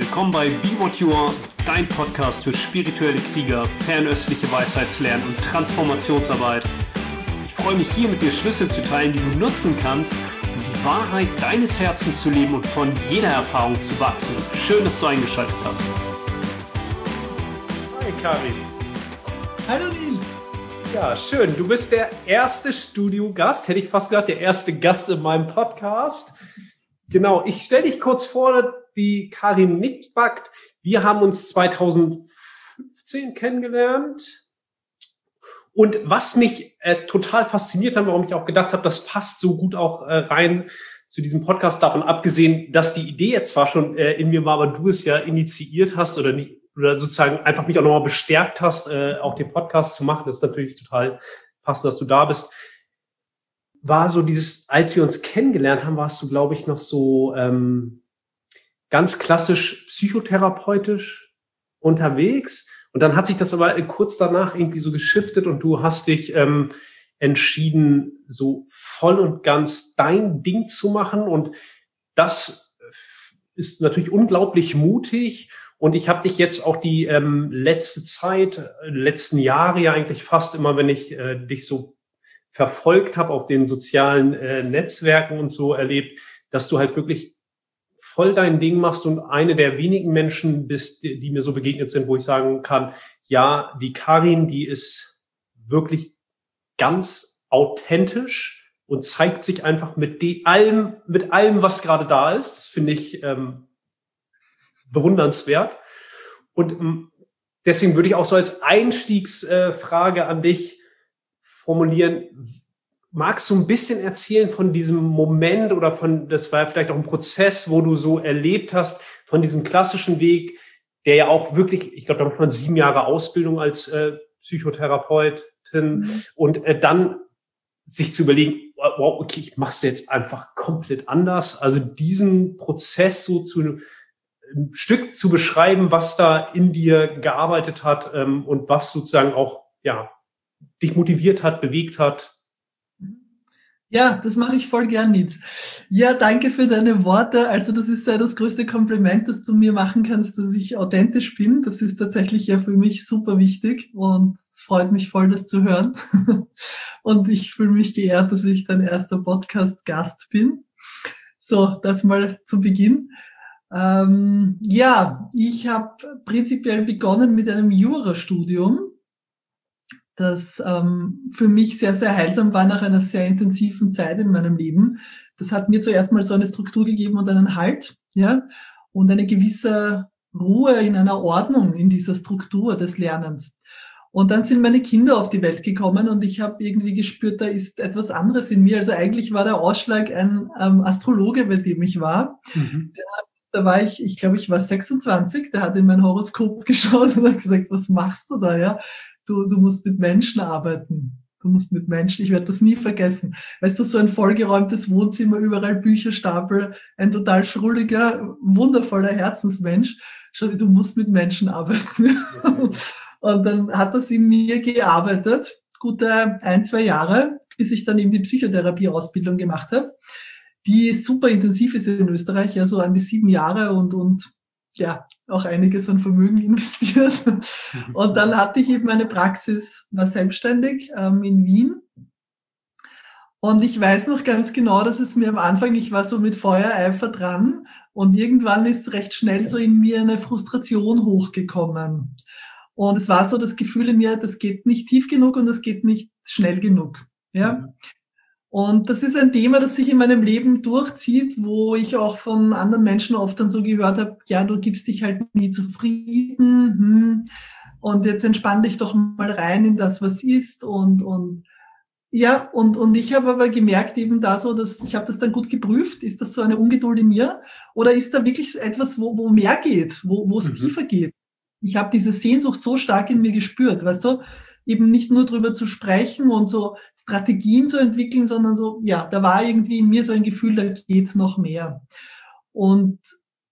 Willkommen bei Be What You Are, dein Podcast für spirituelle Krieger, fernöstliche Weisheitslernen und Transformationsarbeit. Ich freue mich hier mit dir Schlüssel zu teilen, die du nutzen kannst, um die Wahrheit deines Herzens zu leben und von jeder Erfahrung zu wachsen. Schön, dass du eingeschaltet hast. Hi Karin. Hallo Nils. Ja, schön. Du bist der erste Studiogast, hätte ich fast gesagt, der erste Gast in meinem Podcast. Genau, ich stelle dich kurz vor, die Karin Nickbackt. Wir haben uns 2015 kennengelernt. Und was mich total fasziniert hat, warum ich auch gedacht habe, das passt so gut auch rein zu diesem Podcast, davon abgesehen, dass die Idee jetzt zwar schon in mir war, aber du es ja initiiert hast oder nicht, oder sozusagen einfach mich auch nochmal bestärkt hast, auch den Podcast zu machen. Das ist natürlich total passend, dass du da bist. War so dieses, als wir uns kennengelernt haben, warst du, glaube ich, noch so ganz klassisch psychotherapeutisch unterwegs. Und dann hat sich das aber kurz danach irgendwie so geschiftet und du hast dich entschieden, so voll und ganz dein Ding zu machen. Und das ist natürlich unglaublich mutig. Und ich habe dich jetzt auch die letzten Jahre ja eigentlich fast immer, wenn ich dich so verfolgt habe auf den sozialen Netzwerken und so erlebt, dass du halt wirklich voll dein Ding machst und eine der wenigen Menschen bist, die mir so begegnet sind, wo ich sagen kann, ja, die Karin, die ist wirklich ganz authentisch und zeigt sich einfach mit allem, was gerade da ist. Das finde ich bewundernswert. Und deswegen würde ich auch so als Einstiegsfrage an dich formulieren, magst du ein bisschen erzählen von diesem Moment oder das war vielleicht auch ein Prozess, wo du so erlebt hast, von diesem klassischen Weg, der ja auch wirklich, ich glaube, da macht man 7 Jahre Ausbildung als Psychotherapeutin und dann sich zu überlegen, wow, okay, ich mach's jetzt einfach komplett anders. Also diesen Prozess so ein Stück zu beschreiben, was da in dir gearbeitet hat und was sozusagen auch, ja, dich motiviert hat, bewegt hat. Ja, das mache ich voll gern, Nils. Ja, danke für deine Worte. Also das ist ja das größte Kompliment, das du mir machen kannst, dass ich authentisch bin. Das ist tatsächlich ja für mich super wichtig und es freut mich voll, das zu hören. Und ich fühle mich geehrt, dass ich dein erster Podcast-Gast bin. So, das mal zu Beginn. Ja, ich habe prinzipiell begonnen mit einem Jurastudium, das für mich sehr, sehr heilsam war nach einer sehr intensiven Zeit in meinem Leben. Das hat mir zuerst mal so eine Struktur gegeben und einen Halt, ja, und eine gewisse Ruhe in einer Ordnung in dieser Struktur des Lernens. Und dann sind meine Kinder auf die Welt gekommen und ich habe irgendwie gespürt, da ist etwas anderes in mir. Also eigentlich war der Ausschlag ein Astrologe, bei dem ich war. Mhm. Da war ich glaube, ich war 26, der hat in mein Horoskop geschaut und hat gesagt, was machst du da, ja? Du musst mit Menschen arbeiten. Du musst mit Menschen, ich werde das nie vergessen. Weißt du, so ein vollgeräumtes Wohnzimmer, überall Bücherstapel, ein total schrulliger, wundervoller Herzensmensch. Schau, du musst mit Menschen arbeiten. Okay. Und dann hat das in mir gearbeitet, gute 1-2 Jahre, bis ich dann eben die Psychotherapie-Ausbildung gemacht habe, die super intensiv ist in Österreich, ja so an die 7 Jahre und ja, auch einiges an Vermögen investiert. Und dann hatte ich eben eine Praxis, war selbstständig in Wien. Und ich weiß noch ganz genau, dass es mir am Anfang, ich war so mit Feuereifer dran und irgendwann ist recht schnell so in mir eine Frustration hochgekommen. Und es war so das Gefühl in mir, das geht nicht tief genug und das geht nicht schnell genug. Ja. Und das ist ein Thema, das sich in meinem Leben durchzieht, wo ich auch von anderen Menschen oft dann so gehört habe, ja, du gibst dich halt nie zufrieden, und jetzt entspann dich doch mal rein in das, was ist und ja, und ich habe aber gemerkt eben da so, dass ich habe das dann gut geprüft, ist das so eine Ungeduld in mir oder ist da wirklich etwas, wo mehr geht, wo es tiefer geht? Ich habe diese Sehnsucht so stark in mir gespürt, weißt du? Eben nicht nur drüber zu sprechen und so Strategien zu entwickeln, sondern so, ja, da war irgendwie in mir so ein Gefühl, da geht noch mehr. Und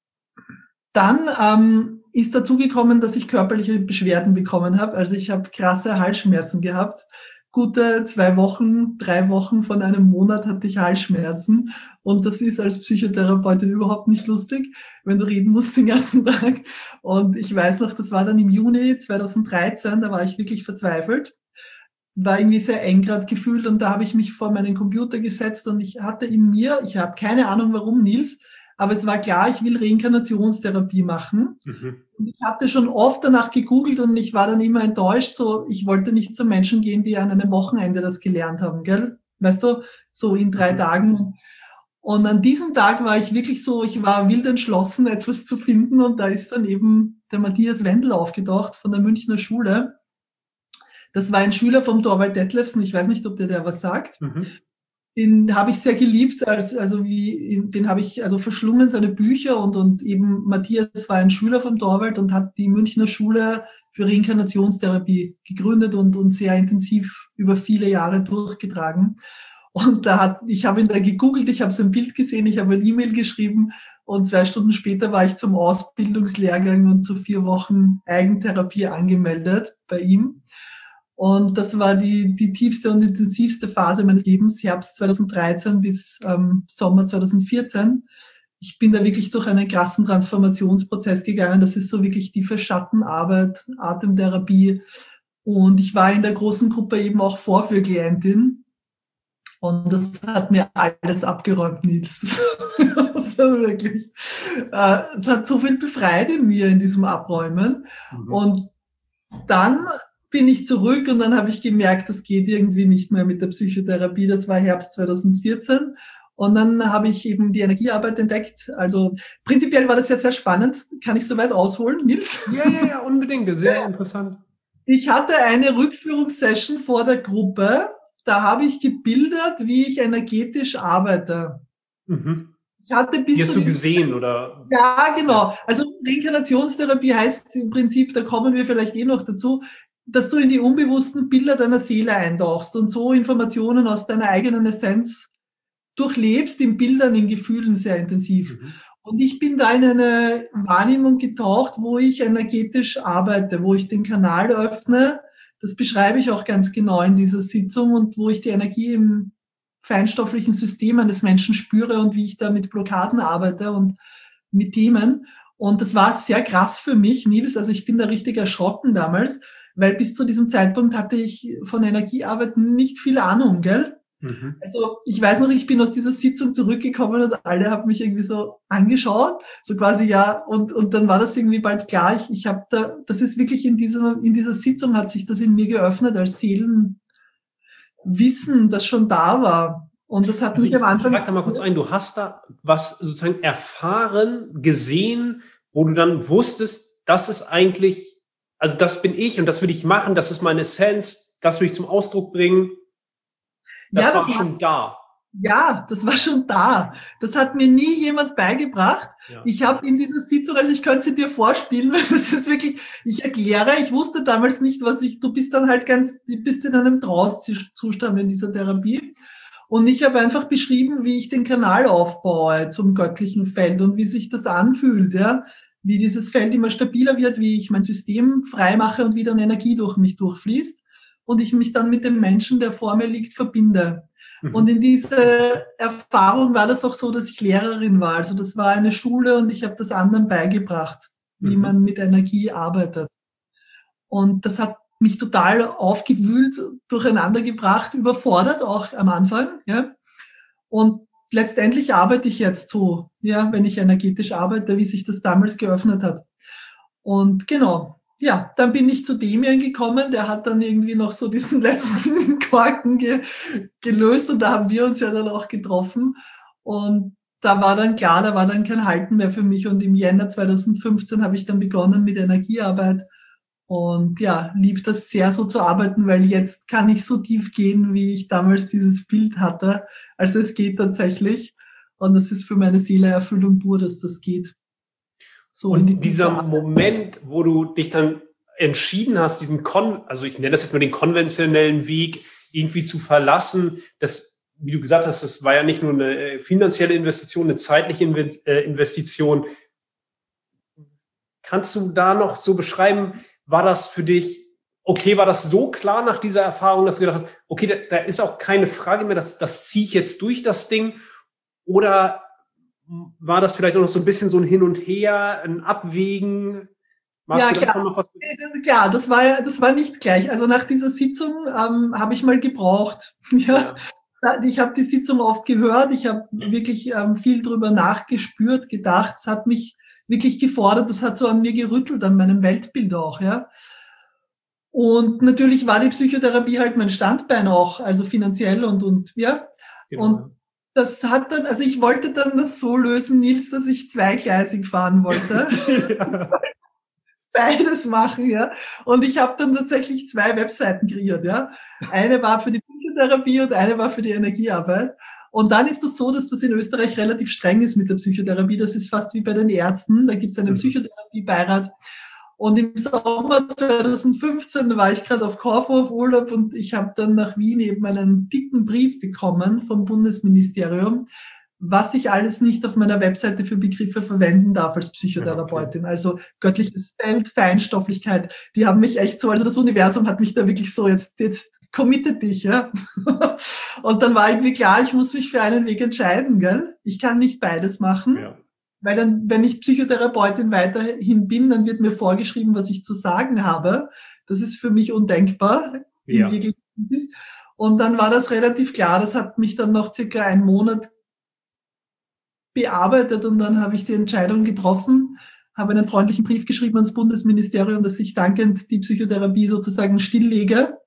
dann ist dazu gekommen, dass ich körperliche Beschwerden bekommen habe. Also ich habe krasse Halsschmerzen gehabt, gute 2 Wochen, 3 Wochen von einem Monat hatte ich Halsschmerzen. Und das ist als Psychotherapeutin überhaupt nicht lustig, wenn du reden musst den ganzen Tag. Und ich weiß noch, das war dann im Juni 2013, da war ich wirklich verzweifelt. War irgendwie sehr eng gerade gefühlt und da habe ich mich vor meinen Computer gesetzt und ich hatte in mir, ich habe keine Ahnung warum, Nils, aber es war klar, ich will Reinkarnationstherapie machen. Mhm. Und ich hatte schon oft danach gegoogelt und ich war dann immer enttäuscht, so, ich wollte nicht zu Menschen gehen, die an einem Wochenende das gelernt haben, gell? Weißt du, so in 3 Tagen. Und an diesem Tag war ich wirklich so, ich war wild entschlossen, etwas zu finden und da ist dann eben der Matthias Wendel aufgetaucht von der Münchner Schule. Das war ein Schüler vom Thorvald Detlefsen, ich weiß nicht, ob der was sagt. Mhm. Den habe ich sehr geliebt, den habe ich also verschlungen, seine Bücher und eben Matthias war ein Schüler vom Thorvald und hat die Münchner Schule für Reinkarnationstherapie gegründet und sehr intensiv über viele Jahre durchgetragen. Und ich habe ihn da gegoogelt, ich habe sein Bild gesehen, ich habe ein E-Mail geschrieben und 2 Stunden später war ich zum Ausbildungslehrgang und zu 4 Wochen Eigentherapie angemeldet bei ihm. Und das war die tiefste und intensivste Phase meines Lebens, Herbst 2013 bis Sommer 2014. Ich bin da wirklich durch einen krassen Transformationsprozess gegangen. Das ist so wirklich tiefe Schattenarbeit, Atemtherapie. Und ich war in der großen Gruppe eben auch Vorführklientin. Und das hat mir alles abgeräumt, Nils. Das war wirklich, es hat so viel befreit in mir in diesem Abräumen. Mhm. Und dann bin ich zurück und dann habe ich gemerkt, das geht irgendwie nicht mehr mit der Psychotherapie. Das war Herbst 2014. Und dann habe ich eben die Energiearbeit entdeckt. Also prinzipiell war das ja sehr spannend. Kann ich soweit ausholen, Nils? Ja, unbedingt. Sehr interessant. Ich hatte eine Rückführungssession vor der Gruppe. Da habe ich gebildet, wie ich energetisch arbeite. Mhm. Ich hatte bis Die hast du gesehen, oder? Ja, genau. Also Reinkarnationstherapie heißt im Prinzip, da kommen wir vielleicht noch dazu, dass du in die unbewussten Bilder deiner Seele eintauchst und so Informationen aus deiner eigenen Essenz durchlebst, in Bildern, in Gefühlen sehr intensiv. Mhm. Und ich bin da in eine Wahrnehmung getaucht, wo ich energetisch arbeite, wo ich den Kanal öffne. Das beschreibe ich auch ganz genau in dieser Sitzung und wo ich die Energie im feinstofflichen System eines Menschen spüre und wie ich da mit Blockaden arbeite und mit Themen. Und das war sehr krass für mich, Nils. Also ich bin da richtig erschrocken damals, weil bis zu diesem Zeitpunkt hatte ich von Energiearbeit nicht viel Ahnung, gell? Mhm. Also ich weiß noch, ich bin aus dieser Sitzung zurückgekommen und alle haben mich irgendwie so angeschaut, so quasi ja, und dann war das irgendwie bald klar, ich habe da, das ist wirklich in dieser Sitzung hat sich das in mir geöffnet als Seelenwissen, das schon da war. Und das hat Also mich am Anfang... Ich frage da mal kurz ein, du hast da was sozusagen erfahren, gesehen, wo du dann wusstest, das ist eigentlich, also das bin ich und das will ich machen, das ist meine Essenz, das will ich zum Ausdruck bringen. Das war schon da. Ja, das war schon da. Das hat mir nie jemand beigebracht. Ja. Ich habe in dieser Sitzung, also ich könnte sie dir vorspielen, weil das ist wirklich, ich erkläre, ich wusste damals nicht, du bist dann halt du bist in einem Trance-Zustand in dieser Therapie. Und ich habe einfach beschrieben, wie ich den Kanal aufbaue zum göttlichen Feld und wie sich das anfühlt, ja. Wie dieses Feld immer stabiler wird, wie ich mein System frei mache und wieder eine Energie durch mich durchfließt und ich mich dann mit dem Menschen, der vor mir liegt, verbinde. Und in dieser Erfahrung war das auch so, dass ich Lehrerin war. Also das war eine Schule und ich habe das anderen beigebracht, wie man mit Energie arbeitet. Und das hat mich total aufgewühlt, durcheinander gebracht, überfordert auch am Anfang. Ja. Und letztendlich arbeite ich jetzt so, ja, wenn ich energetisch arbeite, wie sich das damals geöffnet hat. Und genau. Ja, dann bin ich zu Demian gekommen, der hat dann irgendwie noch so diesen letzten Korken gelöst und da haben wir uns ja dann auch getroffen und da war dann klar, da war dann kein Halten mehr für mich und im Jänner 2015 habe ich dann begonnen mit Energiearbeit und ja, liebe das sehr so zu arbeiten, weil jetzt kann ich so tief gehen, wie ich damals dieses Bild hatte. Also es geht tatsächlich und das ist für meine Seele Erfüllung pur, dass das geht. So und dieser Moment, wo du dich dann entschieden hast, also ich nenne das jetzt mal den konventionellen Weg irgendwie zu verlassen, das, wie du gesagt hast, das war ja nicht nur eine finanzielle Investition, eine zeitliche Investition. Kannst du da noch so beschreiben, war das für dich okay, war das so klar nach dieser Erfahrung, dass du gedacht hast, okay, da ist auch keine Frage mehr, das ziehe ich jetzt durch das Ding? Oder war das vielleicht auch noch so ein bisschen so ein Hin und Her, ein Abwägen? Ja, klar, das war nicht gleich. Also nach dieser Sitzung habe ich mal gebraucht. Ja. Ich habe die Sitzung oft gehört, ich habe wirklich viel drüber nachgespürt, gedacht, es hat mich wirklich gefordert, das hat so an mir gerüttelt, an meinem Weltbild auch, ja. Und natürlich war die Psychotherapie halt mein Standbein auch, also finanziell und ja. Genau. Und das hat dann, also ich wollte dann das so lösen, Nils, dass ich zweigleisig fahren wollte. Ja. Beides machen, ja. Und ich habe dann tatsächlich 2 Webseiten kreiert, ja. Eine war für die Psychotherapie und eine war für die Energiearbeit. Und dann ist das so, dass das in Österreich relativ streng ist mit der Psychotherapie. Das ist fast wie bei den Ärzten. Da gibt es einen Psychotherapiebeirat. Und im Sommer 2015 war ich gerade auf Korfu auf Urlaub und ich habe dann nach Wien eben einen dicken Brief bekommen vom Bundesministerium, was ich alles nicht auf meiner Webseite für Begriffe verwenden darf als Psychotherapeutin. Okay. Also göttliches Feld, Feinstofflichkeit, die haben mich echt so, also das Universum hat mich da wirklich so, jetzt committed dich, ja. Und dann war irgendwie klar, ich muss mich für einen Weg entscheiden, gell? Ich kann nicht beides machen, weil dann, wenn ich Psychotherapeutin weiterhin bin, dann wird mir vorgeschrieben, was ich zu sagen habe. Das ist für mich undenkbar in jeglicher Hinsicht. Und dann war das relativ klar, das hat mich dann noch circa einen Monat bearbeitet und dann habe ich die Entscheidung getroffen, habe einen freundlichen Brief geschrieben ans Bundesministerium, dass ich dankend die Psychotherapie sozusagen stilllege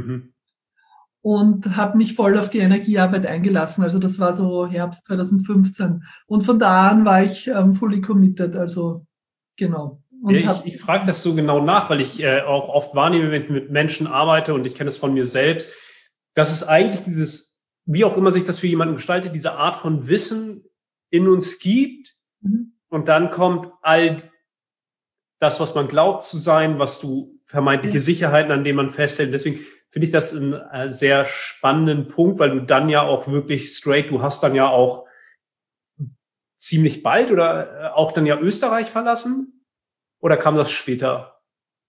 und habe mich voll auf die Energiearbeit eingelassen. Also das war so Herbst 2015 und von da an war ich fully committed, also genau. Und ich frage das so genau nach, weil ich auch oft wahrnehme, wenn ich mit Menschen arbeite und ich kenne es von mir selbst, dass es eigentlich dieses, wie auch immer sich das für jemanden gestaltet, diese Art von Wissen in uns gibt und dann kommt all das, was man glaubt zu sein, was du vermeintliche Sicherheiten, an denen man festhält. Deswegen finde ich das einen sehr spannenden Punkt, weil du dann ja auch wirklich straight, du hast dann ja auch ziemlich bald oder auch dann ja Österreich verlassen oder kam das später?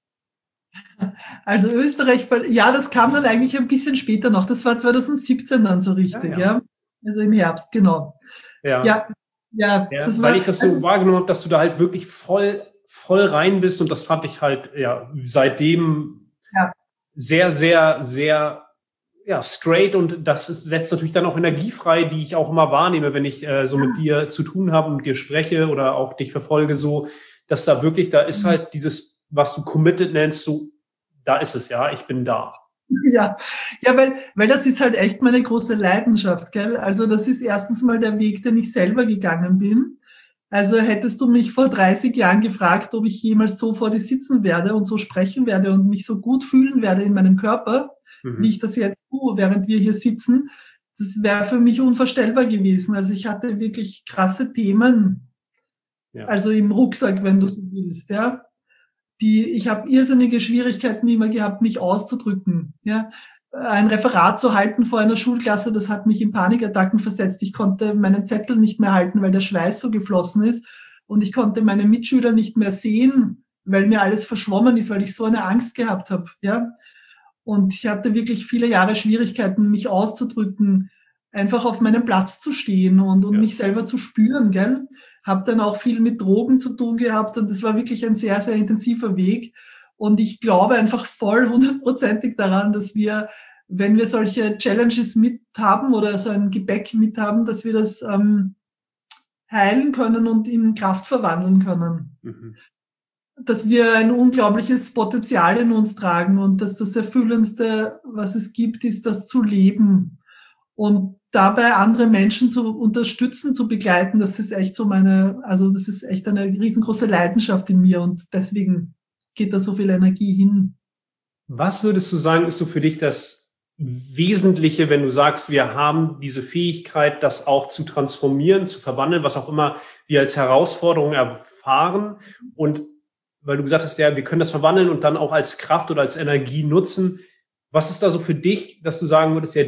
Also Österreich, ja, das kam dann eigentlich ein bisschen später noch. Das war 2017 dann so richtig, ja. Also im Herbst, genau. Ja, das weil ich das so wahrgenommen habe, dass du da halt wirklich voll rein bist und das fand ich halt seitdem sehr, sehr, sehr straight und das setzt natürlich dann auch Energie frei, die ich auch immer wahrnehme, wenn ich so mit dir zu tun habe, mit dir spreche oder auch dich verfolge, so, dass da wirklich, da ist halt dieses, was du committed nennst, so, da ist es, ich bin da. Ja, weil das ist halt echt meine große Leidenschaft, gell? Also das ist erstens mal der Weg, den ich selber gegangen bin. Also hättest du mich vor 30 Jahren gefragt, ob ich jemals so vor dir sitzen werde und so sprechen werde und mich so gut fühlen werde in meinem Körper, wie ich das jetzt tue, während wir hier sitzen, das wäre für mich unvorstellbar gewesen. Also ich hatte wirklich krasse Themen, also im Rucksack, wenn du so willst, ja. Ich habe irrsinnige Schwierigkeiten immer gehabt, mich auszudrücken. Ja, ein Referat zu halten vor einer Schulklasse, das hat mich in Panikattacken versetzt. Ich konnte meinen Zettel nicht mehr halten, weil der Schweiß so geflossen ist. Und ich konnte meine Mitschüler nicht mehr sehen, weil mir alles verschwommen ist, weil ich so eine Angst gehabt habe. Ja, und ich hatte wirklich viele Jahre Schwierigkeiten, mich auszudrücken, einfach auf meinem Platz zu stehen und mich selber zu spüren, gell? Habe dann auch viel mit Drogen zu tun gehabt und das war wirklich ein sehr, sehr intensiver Weg. Und ich glaube einfach voll 100%ig daran, dass wir, wenn wir solche Challenges mit haben oder so ein Gepäck mit haben, dass wir das heilen können und in Kraft verwandeln können. Dass wir ein unglaubliches Potenzial in uns tragen und dass das Erfüllendste, was es gibt, ist das zu leben. Und dabei andere Menschen zu unterstützen, zu begleiten, das ist echt so das ist echt eine riesengroße Leidenschaft in mir und deswegen geht da so viel Energie hin. Was würdest du sagen, ist so für dich das Wesentliche, wenn du sagst, wir haben diese Fähigkeit, das auch zu transformieren, zu verwandeln, was auch immer wir als Herausforderung erfahren und weil du gesagt hast, wir können das verwandeln und dann auch als Kraft oder als Energie nutzen. Was ist da so für dich, dass du sagen würdest,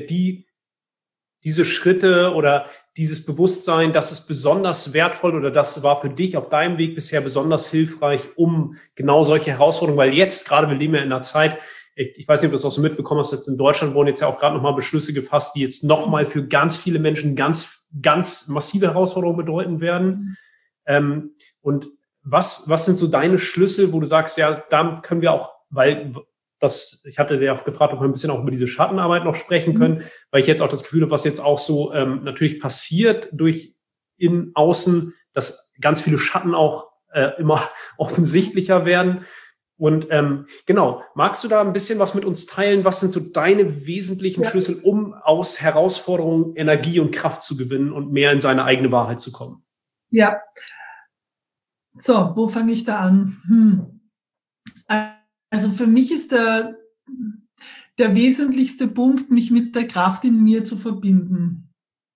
diese Schritte oder dieses Bewusstsein, das ist besonders wertvoll oder das war für dich auf deinem Weg bisher besonders hilfreich, um genau solche Herausforderungen, weil jetzt gerade, wir leben ja in einer Zeit, ich weiß nicht, ob du das auch so mitbekommen hast, jetzt in Deutschland wurden jetzt ja auch gerade nochmal Beschlüsse gefasst, die jetzt nochmal für ganz viele Menschen ganz, ganz massive Herausforderungen bedeuten werden. Und was sind so deine Schlüssel, wo du sagst, ja, da können wir auch, weil ich hatte dir auch gefragt, ob wir ein bisschen auch über diese Schattenarbeit noch sprechen können, weil ich jetzt auch das Gefühl habe, was jetzt auch so natürlich passiert durch in außen, dass ganz viele Schatten auch immer offensichtlicher werden. Und genau, magst du da ein bisschen was mit uns teilen? Was sind so deine wesentlichen Schlüssel, um aus Herausforderungen Energie und Kraft zu gewinnen und mehr in seine eigene Wahrheit zu kommen? Ja. So, wo fange ich da an? Also für mich ist der wesentlichste Punkt, mich mit der Kraft in mir zu verbinden.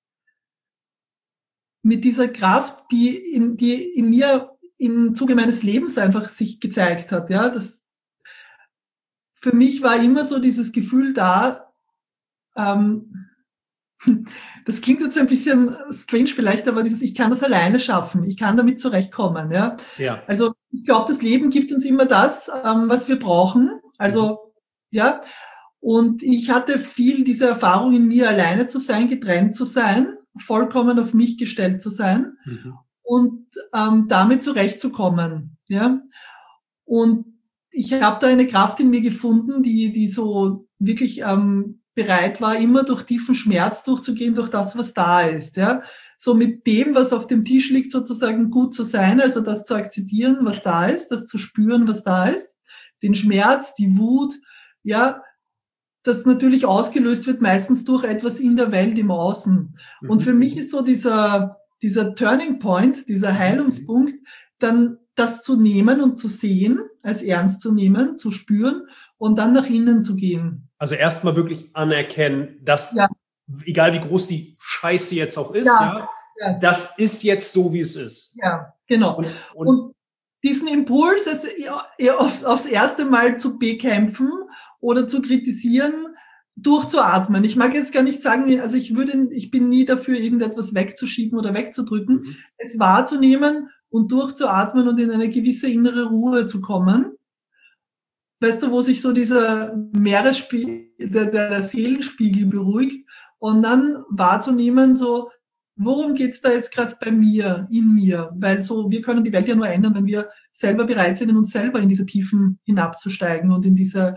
Mit dieser Kraft, die in mir im Zuge meines Lebens einfach sich gezeigt hat. Ja, für mich war immer so dieses Gefühl da, das klingt jetzt ein bisschen strange vielleicht, aber ich kann das alleine schaffen. Ich kann damit zurechtkommen. Ja. Also ich glaube, das Leben gibt uns immer das, was wir brauchen. Also ja. Und ich hatte viel diese Erfahrung in mir, alleine zu sein, getrennt zu sein, vollkommen auf mich gestellt zu sein und damit zurechtzukommen. Ja. Und ich habe da eine Kraft in mir gefunden, die so wirklich bereit war, immer durch tiefen Schmerz durchzugehen, durch das, was da ist. Ja? So mit dem, was auf dem Tisch liegt, sozusagen gut zu sein, also das zu akzeptieren, was da ist, das zu spüren, was da ist, den Schmerz, die Wut, ja, das natürlich ausgelöst wird, meistens durch etwas in der Welt, im Außen. Und für mich ist so dieser Turning Point, dieser Heilungspunkt, dann das zu nehmen und zu sehen, als ernst zu nehmen, zu spüren und dann nach innen zu gehen. Also erstmal wirklich anerkennen, dass, egal wie groß die Scheiße jetzt auch ist, das ist jetzt so, wie es ist. Ja, genau. Und diesen Impuls, also aufs erste Mal zu bekämpfen oder zu kritisieren, durchzuatmen. Ich mag jetzt gar nicht sagen, also ich bin nie dafür, irgendetwas wegzuschieben oder wegzudrücken. Es wahrzunehmen und durchzuatmen und in eine gewisse innere Ruhe zu kommen. Weißt du, wo sich so dieser Meeresspiegel, der Seelenspiegel beruhigt und dann wahrzunehmen, so, worum geht's da jetzt gerade bei mir, in mir? Weil so, wir können die Welt ja nur ändern, wenn wir selber bereit sind, in uns selber in diese Tiefen hinabzusteigen und in diese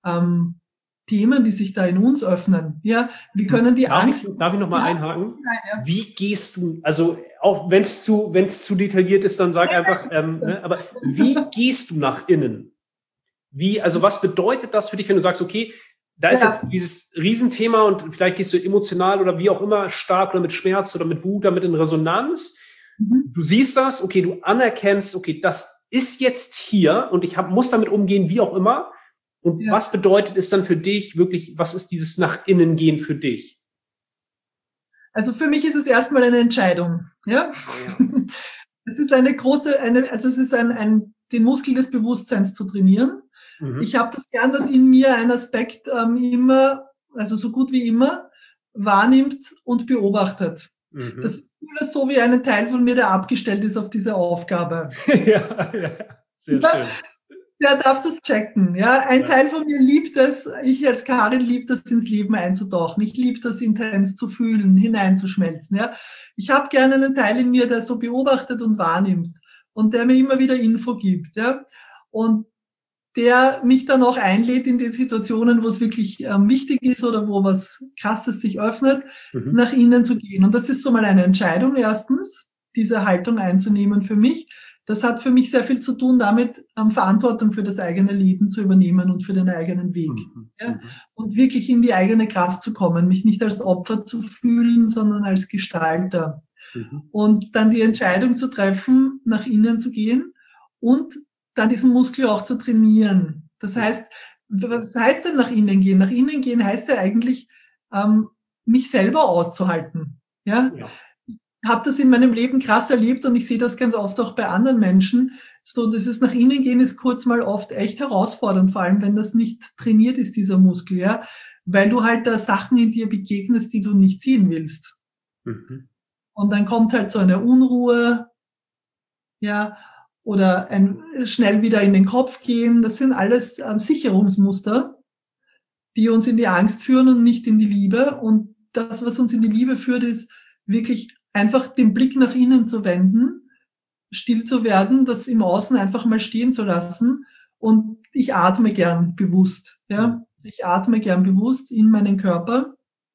Themen, die sich da in uns öffnen. Ja, wir können die Angst. Darf ich noch mal einhaken? Ja. Wie gehst du, also auch wenn es zu detailliert ist, dann sag einfach, aber wie gehst du nach innen? Also was bedeutet das für dich, wenn du sagst, okay, da ist jetzt dieses Riesenthema und vielleicht gehst du emotional oder wie auch immer stark oder mit Schmerz oder mit Wut damit in Resonanz. Du siehst das, okay, du anerkennst, okay, das ist jetzt hier und ich muss damit umgehen, wie auch immer. Und was bedeutet es dann für dich wirklich, was ist dieses nach innen gehen für dich? Also für mich ist es erstmal eine Entscheidung. Ja? Es ist es ist den Muskel des Bewusstseins zu trainieren. Ich habe das gern, dass in mir ein Aspekt immer, also so gut wie immer, wahrnimmt und beobachtet. Das ist so wie ein Teil von mir, der abgestellt ist auf diese Aufgabe. Sehr schön. Der darf das checken. Ja, ein Teil von mir liebt es, ich als Karin liebe das, ins Leben einzutauchen. Ich liebe das, intens zu fühlen, hineinzuschmelzen. Ja, ich habe gerne einen Teil in mir, der so beobachtet und wahrnimmt und der mir immer wieder Info gibt. Ja, und der mich dann auch einlädt in den Situationen, wo es wirklich wichtig ist oder wo was Krasses sich öffnet, nach innen zu gehen. Und das ist so mal eine Entscheidung, erstens, diese Haltung einzunehmen für mich. Das hat für mich sehr viel zu tun damit, Verantwortung für das eigene Leben zu übernehmen und für den eigenen Weg. Ja? Und wirklich in die eigene Kraft zu kommen, mich nicht als Opfer zu fühlen, sondern als Gestalter. Und dann die Entscheidung zu treffen, nach innen zu gehen und dann diesen Muskel auch zu trainieren. Das heißt, was heißt denn nach innen gehen? Nach innen gehen heißt ja eigentlich, mich selber auszuhalten. Ja? Ich habe das in meinem Leben krass erlebt und ich sehe das ganz oft auch bei anderen Menschen. So, dieses nach innen gehen ist kurz mal oft echt herausfordernd, vor allem wenn das nicht trainiert ist, dieser Muskel, ja, weil du halt da Sachen in dir begegnest, die du nicht sehen willst. Und dann kommt halt so eine Unruhe, ja, oder schnell wieder in den Kopf gehen. Das sind alles Sicherungsmuster, die uns in die Angst führen und nicht in die Liebe. Und das, was uns in die Liebe führt, ist wirklich einfach den Blick nach innen zu wenden, still zu werden, das im Außen einfach mal stehen zu lassen. Und ich atme gern bewusst. Ja? Ich atme gern bewusst in meinen Körper.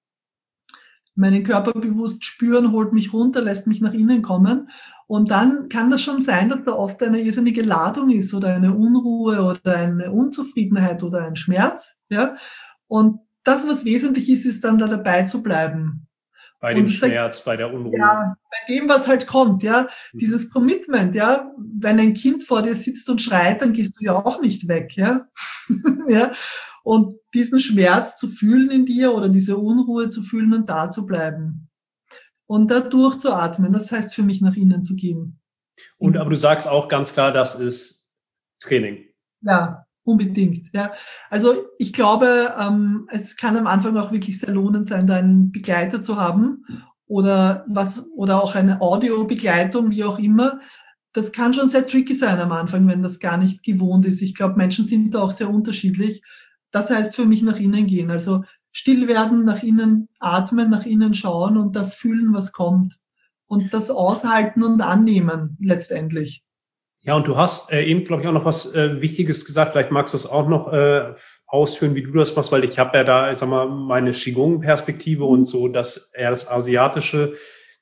Meinen Körper bewusst spüren, holt mich runter, lässt mich nach innen kommen. Und dann kann das schon sein, dass da oft eine irrsinnige Ladung ist oder eine Unruhe oder eine Unzufriedenheit oder ein Schmerz. Ja? Und das, was wesentlich ist, ist dann da dabei zu bleiben. Bei dem Schmerz, bei der Unruhe. Ja, bei dem, was halt kommt, ja. Dieses Commitment, ja. Wenn ein Kind vor dir sitzt und schreit, dann gehst du ja auch nicht weg, ja. Ja. Und diesen Schmerz zu fühlen in dir oder diese Unruhe zu fühlen und da zu bleiben. Und da durchzuatmen, das heißt für mich nach innen zu gehen. Und aber du sagst auch ganz klar, das ist Training. Ja. Unbedingt, ja. Also ich glaube, es kann am Anfang auch wirklich sehr lohnend sein, da einen Begleiter zu haben oder auch eine Audiobegleitung, wie auch immer. Das kann schon sehr tricky sein am Anfang, wenn das gar nicht gewohnt ist. Ich glaube, Menschen sind da auch sehr unterschiedlich. Das heißt für mich nach innen gehen, also still werden, nach innen atmen, nach innen schauen und das fühlen, was kommt. Und das aushalten und annehmen letztendlich. Ja, und du hast eben, glaube ich, auch noch was Wichtiges gesagt. Vielleicht magst du es auch noch ausführen, wie du das machst, weil ich habe ja da, ich sag mal, meine Qigong-Perspektive und so das Asiatische.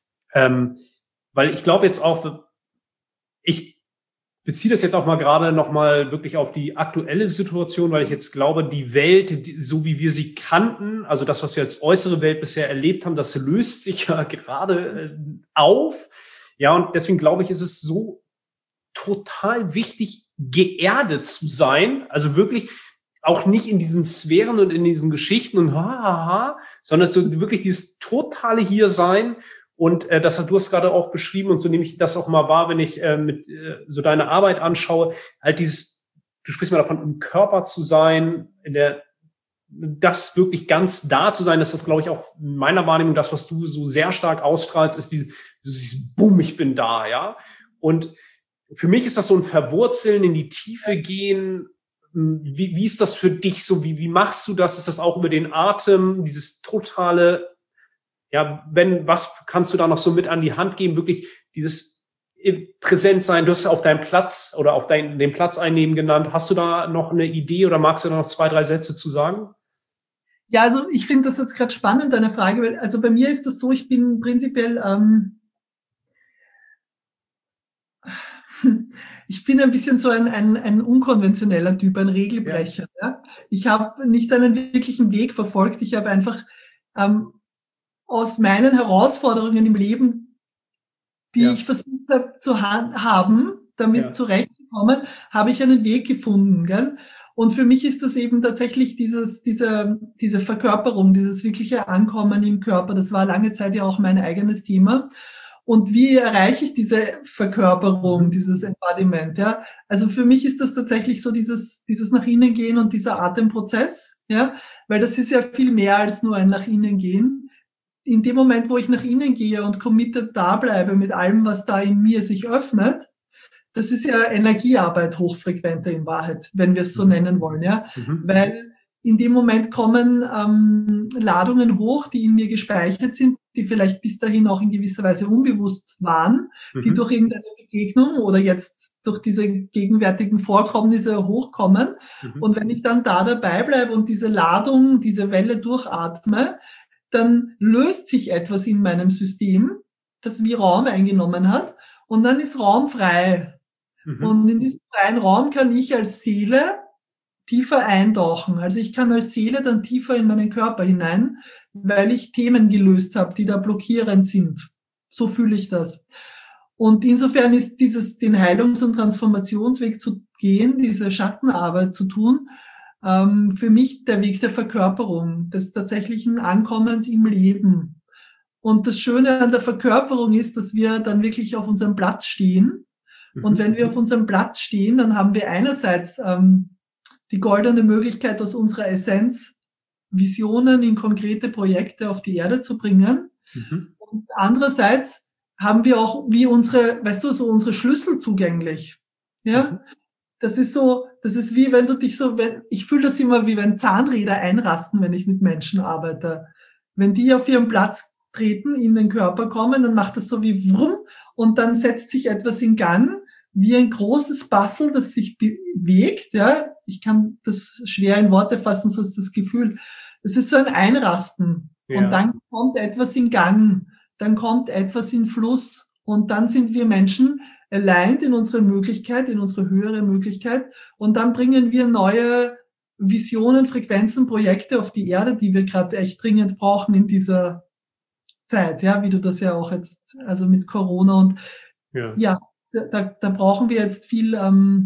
Weil ich glaube jetzt auch, ich beziehe das jetzt auch mal gerade noch mal wirklich auf die aktuelle Situation, weil ich jetzt glaube, die Welt, so wie wir sie kannten, also das, was wir als äußere Welt bisher erlebt haben, das löst sich ja gerade auf. Ja, und deswegen glaube ich, ist es so total wichtig, geerdet zu sein, also wirklich auch nicht in diesen Sphären und in diesen Geschichten und sondern so wirklich dieses totale Hier-Sein. Und das du hast gerade auch beschrieben und so nehme ich das auch mal wahr, wenn ich mit so deine Arbeit anschaue, halt dieses, du sprichst mal davon, im Körper zu sein, das wirklich ganz da zu sein, dass das, glaube ich, auch in meiner Wahrnehmung, das, was du so sehr stark ausstrahlst, ist dieses Boom, ich bin da, ja. Und für mich ist das so ein Verwurzeln, in die Tiefe gehen. Wie ist das für dich so? Wie machst du das? Ist das auch über den Atem, dieses totale, ja, was kannst du da noch so mit an die Hand geben? Wirklich dieses Präsentsein. Du hast auf deinem Platz oder auf den Platz einnehmen genannt. Hast du da noch eine Idee oder magst du da noch 2, 3 Sätze zu sagen? Ja, also ich finde das jetzt gerade spannend, deine Frage, weil also bei mir ist das so, ich bin prinzipiell ich bin ein bisschen so ein unkonventioneller Typ, ein Regelbrecher. Ja. Ich habe nicht einen wirklichen Weg verfolgt. Ich habe einfach aus meinen Herausforderungen im Leben, die ich versucht habe zu haben, damit zurechtzukommen, habe ich einen Weg gefunden. Gell? Und für mich ist das eben tatsächlich diese Verkörperung, dieses wirkliche Ankommen im Körper. Das war lange Zeit ja auch mein eigenes Thema. Und wie erreiche ich diese Verkörperung, dieses Embodiment? Ja, also für mich ist das tatsächlich so dieses nach innen gehen und dieser Atemprozess, ja, weil das ist ja viel mehr als nur ein nach innen gehen. In dem Moment, wo ich nach innen gehe und committed da bleibe mit allem, was da in mir sich öffnet, das ist ja Energiearbeit hochfrequenter in Wahrheit, wenn wir es so nennen wollen, ja, weil in dem Moment kommen Ladungen hoch, die in mir gespeichert sind, die vielleicht bis dahin auch in gewisser Weise unbewusst waren, die durch irgendeine Begegnung oder jetzt durch diese gegenwärtigen Vorkommnisse hochkommen. Und wenn ich dann da dabei bleibe und diese Ladung, diese Welle durchatme, dann löst sich etwas in meinem System, das wie Raum eingenommen hat, und dann ist Raum frei. Und in diesem freien Raum kann ich als Seele tiefer eintauchen. Also ich kann als Seele dann tiefer in meinen Körper hinein, weil ich Themen gelöst habe, die da blockierend sind. So fühle ich das. Und insofern ist den Heilungs- und Transformationsweg zu gehen, diese Schattenarbeit zu tun, für mich der Weg der Verkörperung, des tatsächlichen Ankommens im Leben. Und das Schöne an der Verkörperung ist, dass wir dann wirklich auf unserem Platz stehen. Und wenn wir auf unserem Platz stehen, dann haben wir einerseits die goldene Möglichkeit, aus unserer Essenz Visionen in konkrete Projekte auf die Erde zu bringen. Und andererseits haben wir auch wie unsere Schlüssel zugänglich. Ja? das ist wie wenn du dich ich fühle das immer wie wenn Zahnräder einrasten, wenn ich mit Menschen arbeite. Wenn die auf ihren Platz treten, in den Körper kommen, dann macht das so wie Wrumm und dann setzt sich etwas in Gang, wie ein großes Puzzle, das sich bewegt, ja. Ich kann das schwer in Worte fassen, so ist das Gefühl. Es ist so ein Einrasten. Ja. Und dann kommt etwas in Gang, dann kommt etwas in Fluss und dann sind wir Menschen aligned in unsere Möglichkeit, in unsere höhere Möglichkeit und dann bringen wir neue Visionen, Frequenzen, Projekte auf die Erde, die wir gerade echt dringend brauchen in dieser Zeit, ja, wie du das ja auch jetzt, also mit Corona und ja da brauchen wir jetzt viel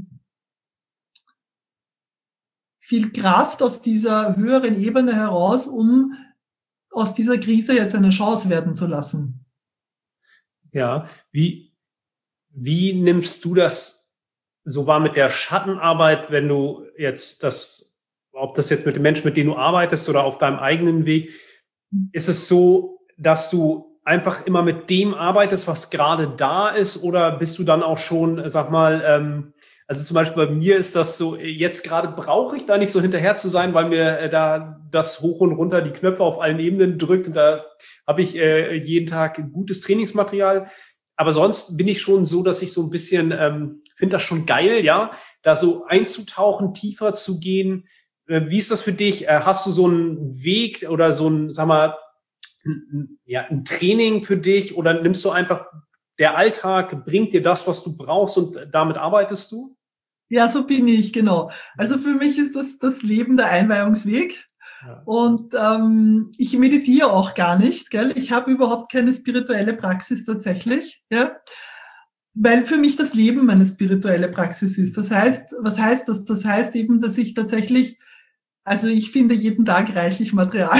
Kraft aus dieser höheren Ebene heraus, um aus dieser Krise jetzt eine Chance werden zu lassen. Ja, wie nimmst du das so wahr mit der Schattenarbeit, wenn du jetzt ob das jetzt mit den Menschen, mit denen du arbeitest oder auf deinem eigenen Weg, ist es so, dass du einfach immer mit dem arbeitest, was gerade da ist, oder bist du dann auch schon, sag mal, also zum Beispiel bei mir ist das so, jetzt gerade brauche ich da nicht so hinterher zu sein, weil mir da das hoch und runter die Knöpfe auf allen Ebenen drückt und da habe ich jeden Tag gutes Trainingsmaterial. Aber sonst bin ich schon so, dass ich so ein bisschen, finde das schon geil, ja, da so einzutauchen, tiefer zu gehen. Wie ist das für dich? Hast du so einen Weg oder so ein, sag mal, ein Training für dich, oder nimmst du einfach, der Alltag bringt dir das, was du brauchst und damit arbeitest du? Ja, so bin ich, genau. Also für mich ist das Leben der Einweihungsweg. Ja. Und ich meditiere auch gar nicht, gell? Ich habe überhaupt keine spirituelle Praxis tatsächlich, ja, weil für mich das Leben meine spirituelle Praxis ist. Das heißt, was heißt das? Das heißt eben, dass ich tatsächlich, also ich finde jeden Tag reichlich Material,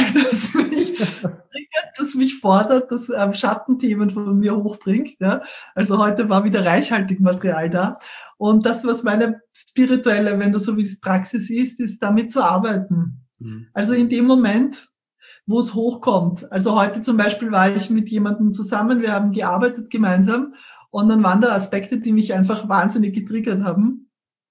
das mich fordert, das Schattenthemen von mir hochbringt. Ja. Also heute war wieder reichhaltig Material da. Und das, was meine spirituelle, wenn du so willst, Praxis ist damit zu arbeiten. Mhm. Also in dem Moment, wo es hochkommt. Also heute zum Beispiel war ich mit jemandem zusammen, wir haben gearbeitet gemeinsam und dann waren da Aspekte, die mich einfach wahnsinnig getriggert haben.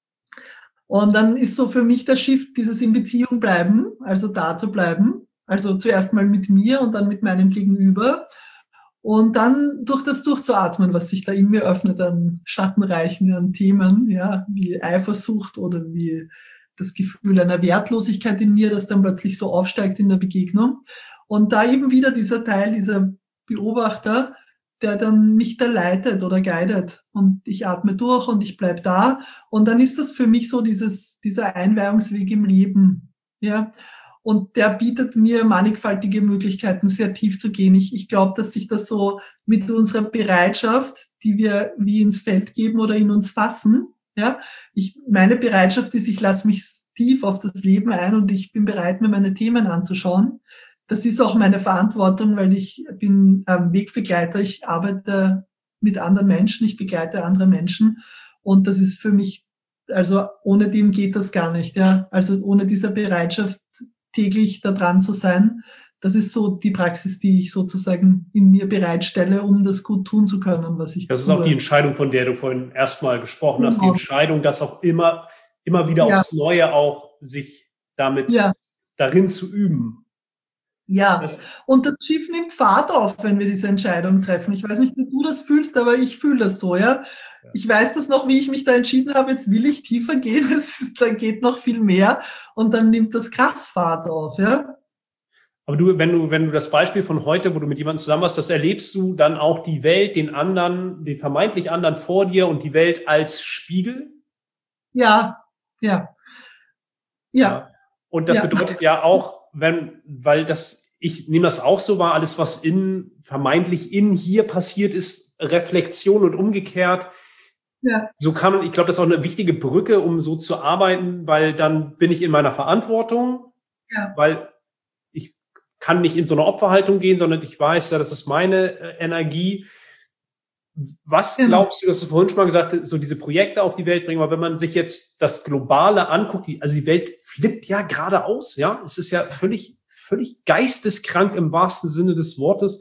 Und dann ist so für mich der Shift, dieses in Beziehung bleiben, also da zu bleiben. Also zuerst mal mit mir und dann mit meinem Gegenüber. Und dann durch das durchzuatmen, was sich da in mir öffnet an Schattenreichen, an Themen, ja, wie Eifersucht oder wie das Gefühl einer Wertlosigkeit in mir, das dann plötzlich so aufsteigt in der Begegnung. Und da eben wieder dieser Teil, dieser Beobachter, der dann mich da leitet oder guidet. Und ich atme durch und ich bleib da. Und dann ist das für mich so dieser Einweihungsweg im Leben. Ja. Und der bietet mir mannigfaltige Möglichkeiten, sehr tief zu gehen. Ich glaube, dass sich das so mit unserer Bereitschaft, die wir wie ins Feld geben oder in uns fassen, ja, meine Bereitschaft ist, ich lasse mich tief auf das Leben ein und ich bin bereit, mir meine Themen anzuschauen. Das ist auch meine Verantwortung, weil ich bin Wegbegleiter. Ich arbeite mit anderen Menschen, ich begleite andere Menschen. Und das ist für mich, also ohne dem geht das gar nicht. Ja, also ohne dieser Bereitschaft, täglich da dran zu sein. Das ist so die Praxis, die ich sozusagen in mir bereitstelle, um das gut tun zu können, was ich tue. Das ist auch die Entscheidung, von der du vorhin erstmal gesprochen hast. Die Entscheidung, das auch immer wieder aufs Neue auch sich damit darin zu üben. Ja, und das Schiff nimmt Fahrt auf, wenn wir diese Entscheidung treffen. Ich weiß nicht, wie du das fühlst, aber ich fühle das so, ja. Ich weiß das noch, wie ich mich da entschieden habe, jetzt will ich tiefer gehen, da geht noch viel mehr und dann nimmt das krass Fahrt auf, ja. Aber wenn du das Beispiel von heute, wo du mit jemandem zusammen warst, das erlebst du dann auch die Welt, den anderen, den vermeintlich anderen vor dir und die Welt als Spiegel? Ja. Und das bedeutet ja auch, ich nehme das auch so wahr, alles, was vermeintlich in hier passiert ist, Reflexion und umgekehrt. Ja. So ich glaube, das ist auch eine wichtige Brücke, um so zu arbeiten, weil dann bin ich in meiner Verantwortung, weil ich kann nicht in so eine Opferhaltung gehen, sondern ich weiß ja, das ist meine Energie. Was glaubst du, dass du vorhin schon mal gesagt hast, so diese Projekte auf die Welt bringen, aber wenn man sich jetzt das Globale anguckt, also die Welt flippt ja gerade aus, ja, es ist ja völlig geisteskrank im wahrsten Sinne des Wortes.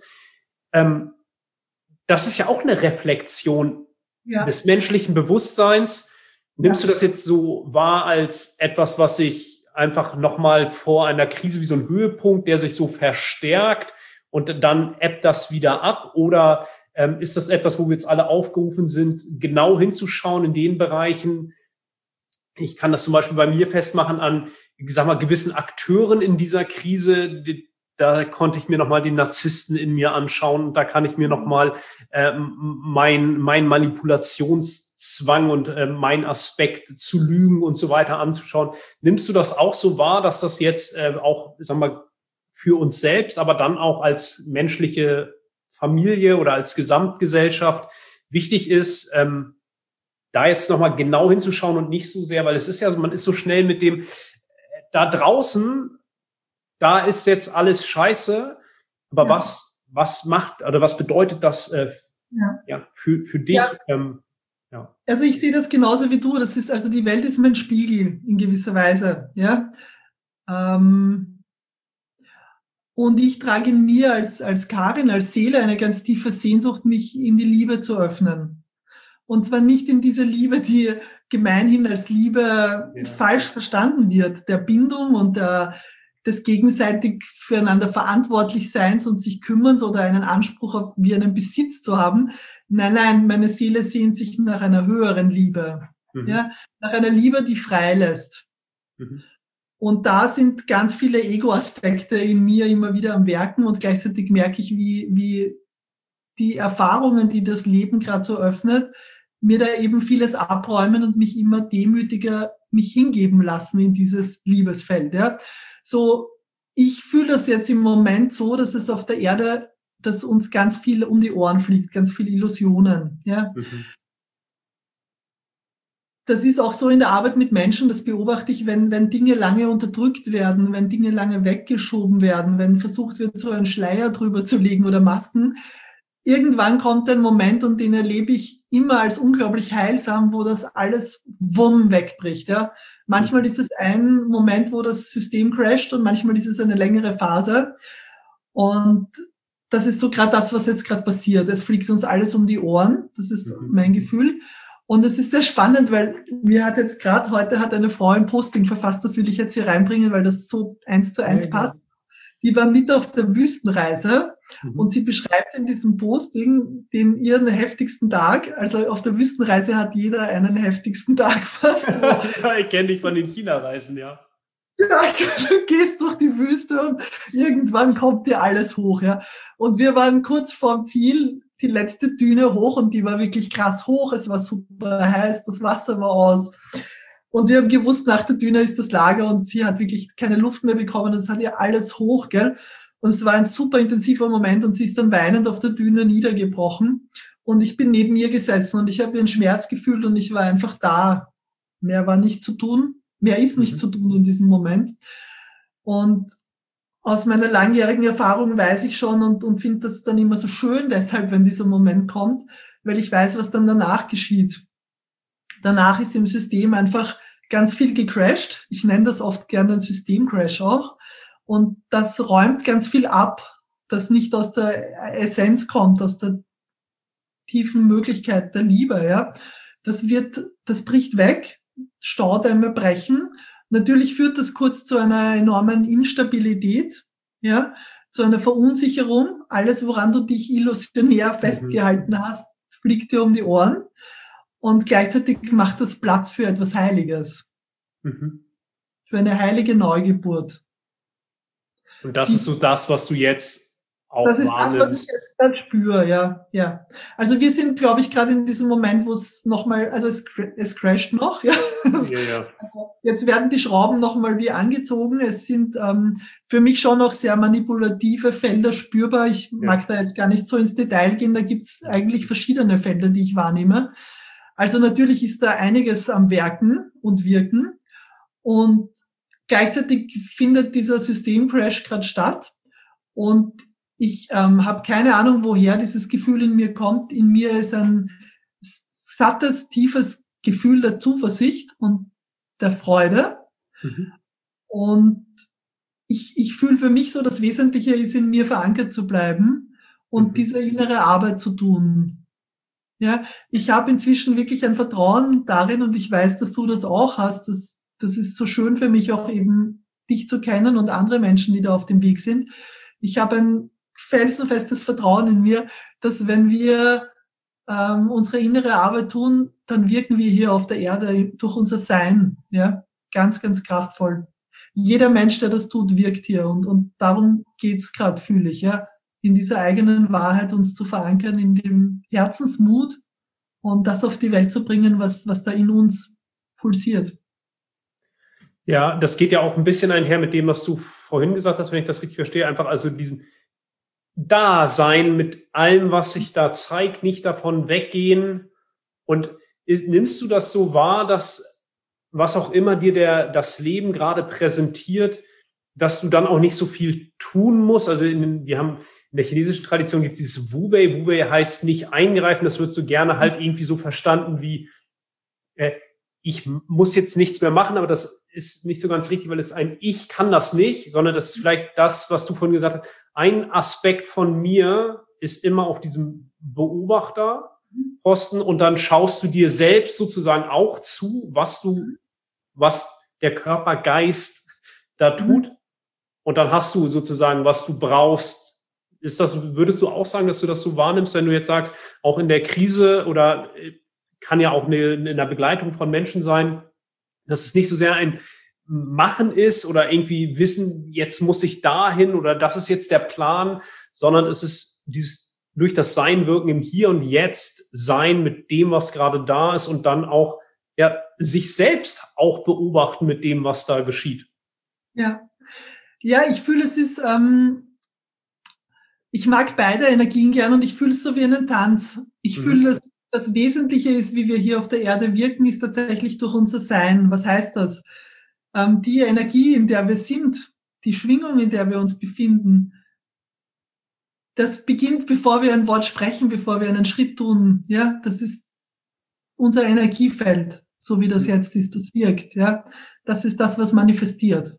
Das ist ja auch eine Reflexion des menschlichen Bewusstseins, Nimmst du das jetzt so wahr als etwas, was sich einfach nochmal vor einer Krise wie so ein Höhepunkt, der sich so verstärkt und dann ebbt das wieder ab? Oder ist das etwas, wo wir jetzt alle aufgerufen sind, genau hinzuschauen in den Bereichen? Ich kann das zum Beispiel bei mir festmachen an, ich sag mal, gewissen Akteuren in dieser Krise. Da konnte ich mir nochmal den Narzissten in mir anschauen. Da kann ich mir nochmal mein Manipulationszwang und mein Aspekt zu lügen und so weiter anzuschauen. Nimmst du das auch so wahr, dass das jetzt auch, sag mal, für uns selbst, aber dann auch als menschliche Familie oder als Gesamtgesellschaft wichtig ist, da jetzt nochmal genau hinzuschauen und nicht so sehr, weil es ist ja, man ist so schnell mit dem, da draußen, da ist jetzt alles scheiße, aber was macht, oder was bedeutet das für dich? Ja. Also ich sehe das genauso wie du, das ist, also die Welt ist mein Spiegel in gewisser Weise, ja. Und ich trage in mir als Karin, als Seele eine ganz tiefe Sehnsucht, mich in die Liebe zu öffnen. Und zwar nicht in diese Liebe, die gemeinhin als Liebe falsch verstanden wird, der Bindung und des gegenseitig füreinander verantwortlich Seins und sich Kümmerns oder einen Anspruch auf wie einen Besitz zu haben. Nein, meine Seele sehnt sich nach einer höheren Liebe, ja, nach einer Liebe, die frei lässt. Und da sind ganz viele Ego-Aspekte in mir immer wieder am Werken und gleichzeitig merke ich, wie die Erfahrungen, die das Leben gerade so öffnet, mir da eben vieles abräumen und mich immer demütiger mich hingeben lassen in dieses Liebesfeld. Ja. So, ich fühle das jetzt im Moment so, dass es auf der Erde, dass uns ganz viel um die Ohren fliegt, ganz viele Illusionen. Ja. Das ist auch so in der Arbeit mit Menschen, das beobachte ich, wenn Dinge lange unterdrückt werden, wenn Dinge lange weggeschoben werden, wenn versucht wird, so einen Schleier drüber zu legen oder Masken. Irgendwann kommt ein Moment, und den erlebe ich immer als unglaublich heilsam, wo das alles wumm wegbricht. Ja. Manchmal ist es ein Moment, wo das System crasht und manchmal ist es eine längere Phase. Und das ist so gerade das, was jetzt gerade passiert. Es fliegt uns alles um die Ohren. Das ist mein Gefühl. Und es ist sehr spannend, weil mir hat jetzt gerade heute hat eine Frau ein Posting verfasst, das will ich jetzt hier reinbringen, weil das so 1:1 passt. Die war mit auf der Wüstenreise und sie beschreibt in diesem Posting den ihren heftigsten Tag. Also auf der Wüstenreise hat jeder einen heftigsten Tag fast. Ich kenne dich von den China-Reisen, ja. Ja, du gehst durch die Wüste und irgendwann kommt dir alles hoch, ja. Und wir waren kurz vorm Ziel, die letzte Düne hoch und die war wirklich krass hoch. Es war super heiß, das Wasser war aus. Und wir haben gewusst, nach der Düne ist das Lager und sie hat wirklich keine Luft mehr bekommen. Es hat ihr alles hoch, gell? Und es war ein super intensiver Moment und sie ist dann weinend auf der Düne niedergebrochen. Und ich bin neben ihr gesessen und ich habe ihren Schmerz gefühlt und ich war einfach da. Mehr war nicht zu tun. Mehr ist nicht zu tun in diesem Moment. Und aus meiner langjährigen Erfahrung weiß ich schon und finde das dann immer so schön deshalb, wenn dieser Moment kommt, weil ich weiß, was dann danach geschieht. Danach ist im System einfach ganz viel gecrashed. Ich nenne das oft gerne den Systemcrash auch. Und das räumt ganz viel ab, das nicht aus der Essenz kommt, aus der tiefen Möglichkeit der Liebe, ja. Das bricht weg, Staudämme brechen. Natürlich führt das kurz zu einer enormen Instabilität, ja, zu einer Verunsicherung. Alles, woran du dich illusionär festgehalten hast, fliegt dir um die Ohren. Und gleichzeitig macht das Platz für etwas Heiliges. Für eine heilige Neugeburt. Und das ist so das, was du jetzt auch wahrnimmst. Das ist das, was ich jetzt gerade spüre, ja. Also wir sind, glaube ich, gerade in diesem Moment, wo es nochmal, also es crasht noch, ja. Ja. Jetzt werden die Schrauben nochmal wie angezogen. Es sind für mich schon noch sehr manipulative Felder spürbar. Ich mag da jetzt gar nicht so ins Detail gehen. Da gibt es eigentlich verschiedene Felder, die ich wahrnehme. Also natürlich ist da einiges am Werken und Wirken und gleichzeitig findet dieser Systemcrash gerade statt und ich habe keine Ahnung, woher dieses Gefühl in mir kommt. In mir ist ein sattes, tiefes Gefühl der Zuversicht und der Freude und ich fühle für mich so, das Wesentliche ist in mir verankert zu bleiben und diese innere Arbeit zu tun. Ja, ich habe inzwischen wirklich ein Vertrauen darin und ich weiß, dass du das auch hast. Das ist so schön für mich auch eben, dich zu kennen und andere Menschen, die da auf dem Weg sind. Ich habe ein felsenfestes Vertrauen in mir, dass wenn wir unsere innere Arbeit tun, dann wirken wir hier auf der Erde durch unser Sein, ja, ganz, ganz kraftvoll. Jeder Mensch, der das tut, wirkt hier und darum geht's gerade, fühle ich, ja, in dieser eigenen Wahrheit uns zu verankern, in dem Herzensmut und das auf die Welt zu bringen, was da in uns pulsiert. Ja, das geht ja auch ein bisschen einher mit dem, was du vorhin gesagt hast, wenn ich das richtig verstehe, einfach also diesen Dasein mit allem, was sich da zeigt, nicht davon weggehen. Und nimmst du das so wahr, dass was auch immer dir das Leben gerade präsentiert, dass du dann auch nicht so viel tun musst? Also wir haben in der chinesischen Tradition gibt es dieses Wu-Wei. Wu-Wei heißt nicht eingreifen. Das wird so gerne halt irgendwie so verstanden wie ich muss jetzt nichts mehr machen, aber das ist nicht so ganz richtig, weil es ich kann das nicht, sondern das ist vielleicht das, was du vorhin gesagt hast. Ein Aspekt von mir ist immer auf diesem Beobachterposten und dann schaust du dir selbst sozusagen auch zu, was der Körpergeist da tut. Und dann hast du sozusagen, was du brauchst. Würdest du auch sagen, dass du das so wahrnimmst, wenn du jetzt sagst, auch in der Krise oder kann ja auch in der Begleitung von Menschen sein, dass es nicht so sehr ein Machen ist oder irgendwie wissen, jetzt muss ich dahin oder das ist jetzt der Plan, sondern es ist dieses durch das Sein wirken im Hier und Jetzt sein mit dem, was gerade da ist und dann auch ja, sich selbst auch beobachten mit dem, was da geschieht. Ja, ja, ich fühle, es ist, ich mag beide Energien gern und ich fühle es so wie einen Tanz. Ich fühle, dass das Wesentliche ist, wie wir hier auf der Erde wirken, ist tatsächlich durch unser Sein. Was heißt das? Die Energie, in der wir sind, die Schwingung, in der wir uns befinden, das beginnt, bevor wir ein Wort sprechen, bevor wir einen Schritt tun. Ja, das ist unser Energiefeld, so wie das jetzt ist, das wirkt. Ja, das ist das, was manifestiert.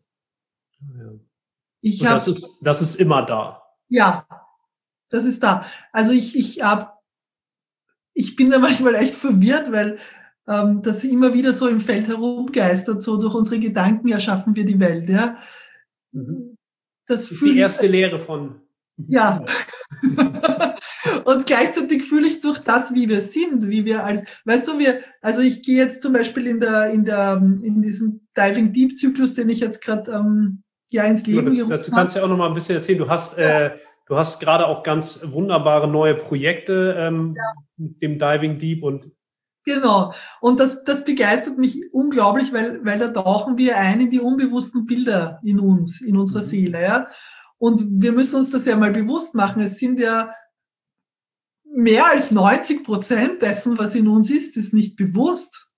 Ja. Das ist immer da. Ja, das ist da. Also ich bin da manchmal echt verwirrt, weil das immer wieder so im Feld herumgeistert, so durch unsere Gedanken erschaffen wir die Welt. Ja, das ist die erste Lehre von. Ja. Und gleichzeitig fühle ich durch das, wie wir sind, wie wir weißt du, also ich gehe jetzt zum Beispiel in diesem Diving Deep Zyklus, den ich jetzt gerade ins Leben gerufen habe. Dazu kannst du ja auch noch mal ein bisschen erzählen. Du hast gerade auch ganz wunderbare neue Projekte mit dem Diving Deep und genau. Und das begeistert mich unglaublich, weil da tauchen wir ein in die unbewussten Bilder in uns, in unserer Seele, ja. Und wir müssen uns das ja mal bewusst machen. Es sind ja mehr als 90% dessen, was in uns ist nicht bewusst.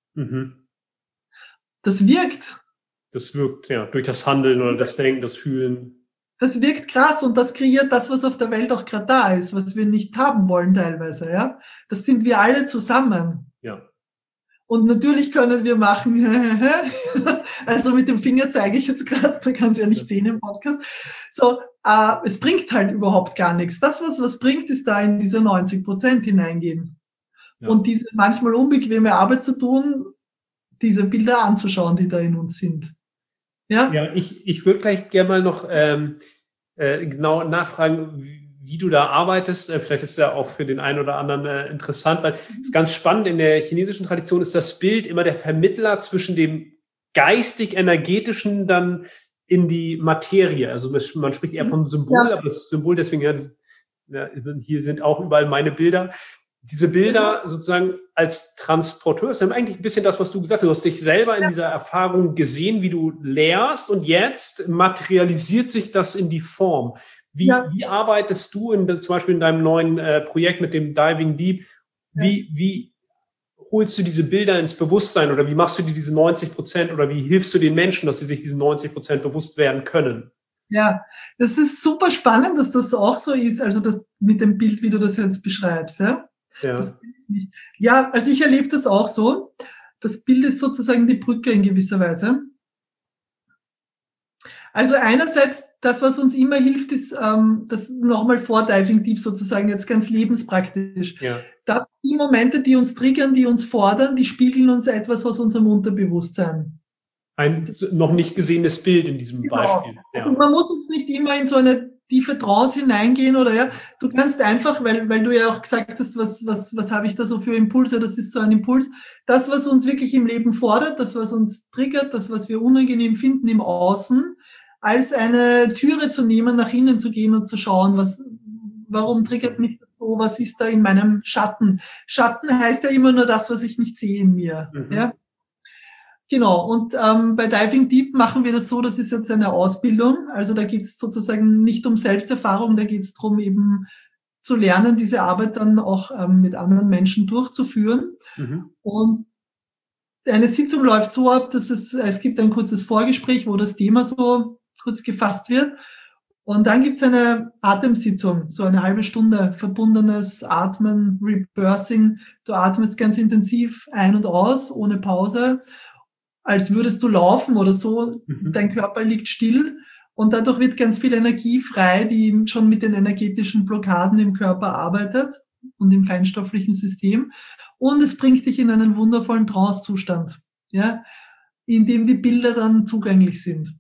Das wirkt. Das wirkt, ja, durch das Handeln oder das Denken, das Fühlen. Das wirkt krass und das kreiert das, was auf der Welt auch gerade da ist, was wir nicht haben wollen teilweise, ja. Das sind wir alle zusammen. Ja. Und natürlich können wir machen, also mit dem Finger zeige ich jetzt gerade, man kann es ja nicht sehen im Podcast. So, es bringt halt überhaupt gar nichts. Das, was bringt, ist da in diese 90% hineingehen. Ja. Und diese manchmal unbequeme Arbeit zu tun, diese Bilder anzuschauen, die da in uns sind. Ja, ja, ich würde gleich gerne mal noch genau nachfragen, wie du da arbeitest. Vielleicht ist es ja auch für den einen oder anderen interessant, weil es ist ganz spannend. In der chinesischen Tradition ist das Bild immer der Vermittler zwischen dem geistig-energetischen dann in die Materie. Also man spricht eher vom Symbol, aber das Symbol, deswegen hier sind auch überall meine Bilder. Diese Bilder sozusagen als Transporteur ist dann eigentlich ein bisschen das, was du gesagt hast. Du hast dich selber in dieser Erfahrung gesehen, wie du lehrst und jetzt materialisiert sich das in die Form. Wie arbeitest du zum Beispiel in deinem neuen Projekt mit dem Diving Deep? Wie holst du diese Bilder ins Bewusstsein oder wie machst du dir diese 90% oder wie hilfst du den Menschen, dass sie sich diesen 90% bewusst werden können? Ja, das ist super spannend, dass das auch so ist, also das mit dem Bild, wie du das jetzt beschreibst. Ja, also ich erlebe das auch so. Das Bild ist sozusagen die Brücke in gewisser Weise. Also einerseits, das, was uns immer hilft, ist das nochmal vor Diving Deep sozusagen, jetzt ganz lebenspraktisch. Ja. Das die Momente, die uns triggern, die uns fordern, die spiegeln uns etwas aus unserem Unterbewusstsein. Ein noch nicht gesehenes Bild in diesem Beispiel. Ja. Also man muss uns nicht immer in so eine tiefe Trance hineingehen oder ja, du kannst einfach, weil du ja auch gesagt hast, was habe ich da so für Impulse, das ist so ein Impuls, das, was uns wirklich im Leben fordert, das, was uns triggert, das, was wir unangenehm finden im Außen, als eine Türe zu nehmen, nach innen zu gehen und zu schauen, warum triggert mich das so, was ist da in meinem Schatten? Schatten heißt ja immer nur das, was ich nicht sehe in mir. Ja? Genau, und bei Diving Deep machen wir das so, das ist jetzt eine Ausbildung, also da geht es sozusagen nicht um Selbsterfahrung, da geht es darum, eben zu lernen, diese Arbeit dann auch mit anderen Menschen durchzuführen. Und eine Sitzung läuft so ab, dass es gibt ein kurzes Vorgespräch, wo das Thema so kurz gefasst wird. Und dann gibt es eine Atemsitzung, so eine halbe Stunde, verbundenes Atmen, Rebirthing. Du atmest ganz intensiv ein und aus, ohne Pause, als würdest du laufen oder so. Dein Körper liegt still und dadurch wird ganz viel Energie frei, die schon mit den energetischen Blockaden im Körper arbeitet und im feinstofflichen System. Und es bringt dich in einen wundervollen Trance-Zustand, ja, in dem die Bilder dann zugänglich sind.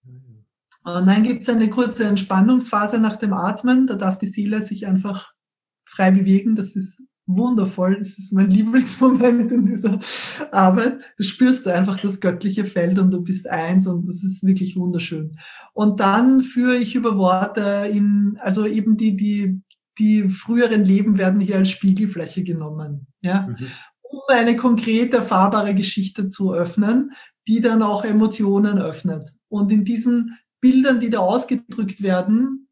Und dann gibt es eine kurze Entspannungsphase nach dem Atmen. Da darf die Seele sich einfach frei bewegen. Das ist wundervoll. Das ist mein Lieblingsmoment in dieser Arbeit. Du spürst einfach das göttliche Feld und du bist eins und das ist wirklich wunderschön. Und dann führe ich über Worte also eben die früheren Leben werden hier als Spiegelfläche genommen, ja, um eine konkrete, erfahrbare Geschichte zu öffnen, die dann auch Emotionen öffnet. Und in diesen Bildern, die da ausgedrückt werden,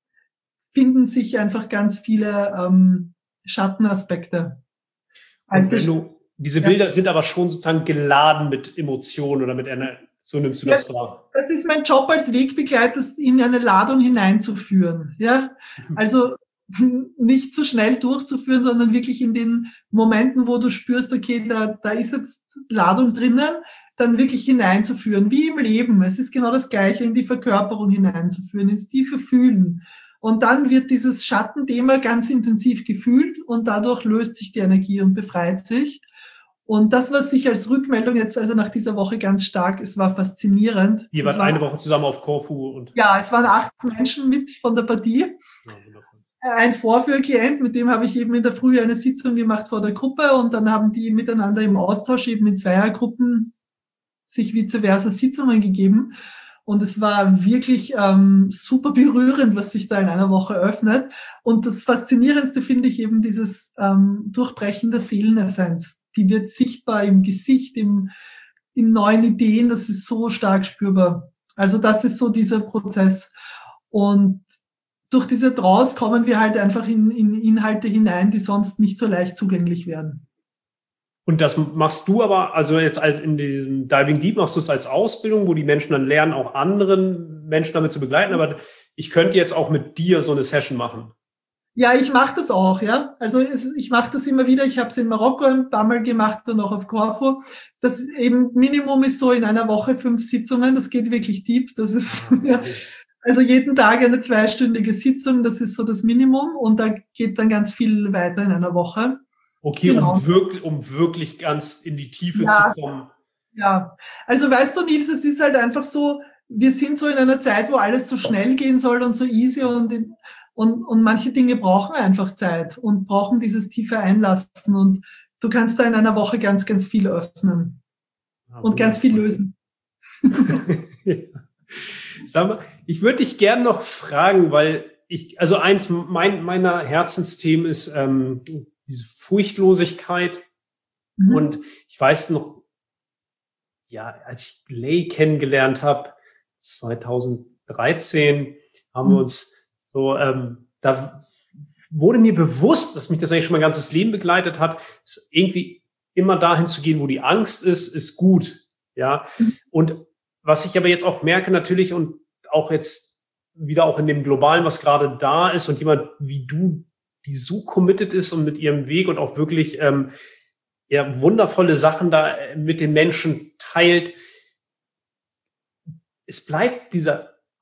finden sich einfach ganz viele Schattenaspekte. Und diese Bilder sind aber schon sozusagen geladen mit Emotionen oder mit einer, so nimmst du das wahr? Das ist mein Job als Wegbegleiter, in eine Ladung hineinzuführen. Ja, also nicht zu schnell durchzuführen, sondern wirklich in den Momenten, wo du spürst, okay, da ist jetzt Ladung drinnen, dann wirklich hineinzuführen, wie im Leben. Es ist genau das Gleiche, in die Verkörperung hineinzuführen, ins tiefe Fühlen. Und dann wird dieses Schattenthema ganz intensiv gefühlt und dadurch löst sich die Energie und befreit sich. Und das, was sich als Rückmeldung jetzt also nach dieser Woche ganz stark, es war faszinierend. Ihr wart eine Woche zusammen auf Korfu. Ja, es waren 8 Menschen mit von der Partie. Ja, ein Vorführklient, mit dem habe ich eben in der Früh eine Sitzung gemacht vor der Gruppe und dann haben die miteinander im Austausch eben in Zweiergruppen sich vice versa Sitzungen gegeben. Und es war wirklich super berührend, was sich da in einer Woche öffnet. Und das Faszinierendste finde ich eben dieses Durchbrechen der Seelenessenz. Die wird sichtbar im Gesicht, in neuen Ideen. Das ist so stark spürbar. Also das ist so dieser Prozess. Und durch diese Trance kommen wir halt einfach in Inhalte hinein, die sonst nicht so leicht zugänglich werden. Und das machst du aber, also jetzt als in diesem Diving Deep machst du es als Ausbildung, wo die Menschen dann lernen, auch anderen Menschen damit zu begleiten. Aber ich könnte jetzt auch mit dir so eine Session machen. Ja, ich mache das auch, ja. Also ich mache das immer wieder. Ich habe es in Marokko ein paar Mal gemacht und auch auf Korfu. Das eben Minimum ist so in einer Woche 5 Sitzungen. Das geht wirklich deep. Das ist ja, also jeden Tag eine 2-stündige Sitzung. Das ist so das Minimum und da geht dann ganz viel weiter in einer Woche. Okay, genau. um wirklich ganz in die Tiefe zu kommen. Ja, also weißt du, Nils, es ist halt einfach so, wir sind so in einer Zeit, wo alles so schnell gehen soll und so easy und manche Dinge brauchen einfach Zeit und brauchen dieses tiefe Einlassen und du kannst da in einer Woche ganz, ganz viel öffnen und ganz viel lösen. Sag mal, ich würde dich gerne noch fragen, weil also eins meiner Herzensthemen ist diese Furchtlosigkeit. Und ich weiß noch, ja, als ich Lay kennengelernt habe, 2013, haben wir uns so, da wurde mir bewusst, dass mich das eigentlich schon mein ganzes Leben begleitet hat, ist irgendwie immer dahin zu gehen, wo die Angst ist gut, ja. Und was ich aber jetzt auch merke natürlich und auch jetzt wieder auch in dem Globalen, was gerade da ist und jemand wie du, die so committed ist und mit ihrem Weg und auch wirklich wundervolle Sachen da mit den Menschen teilt. Es bleibt dieser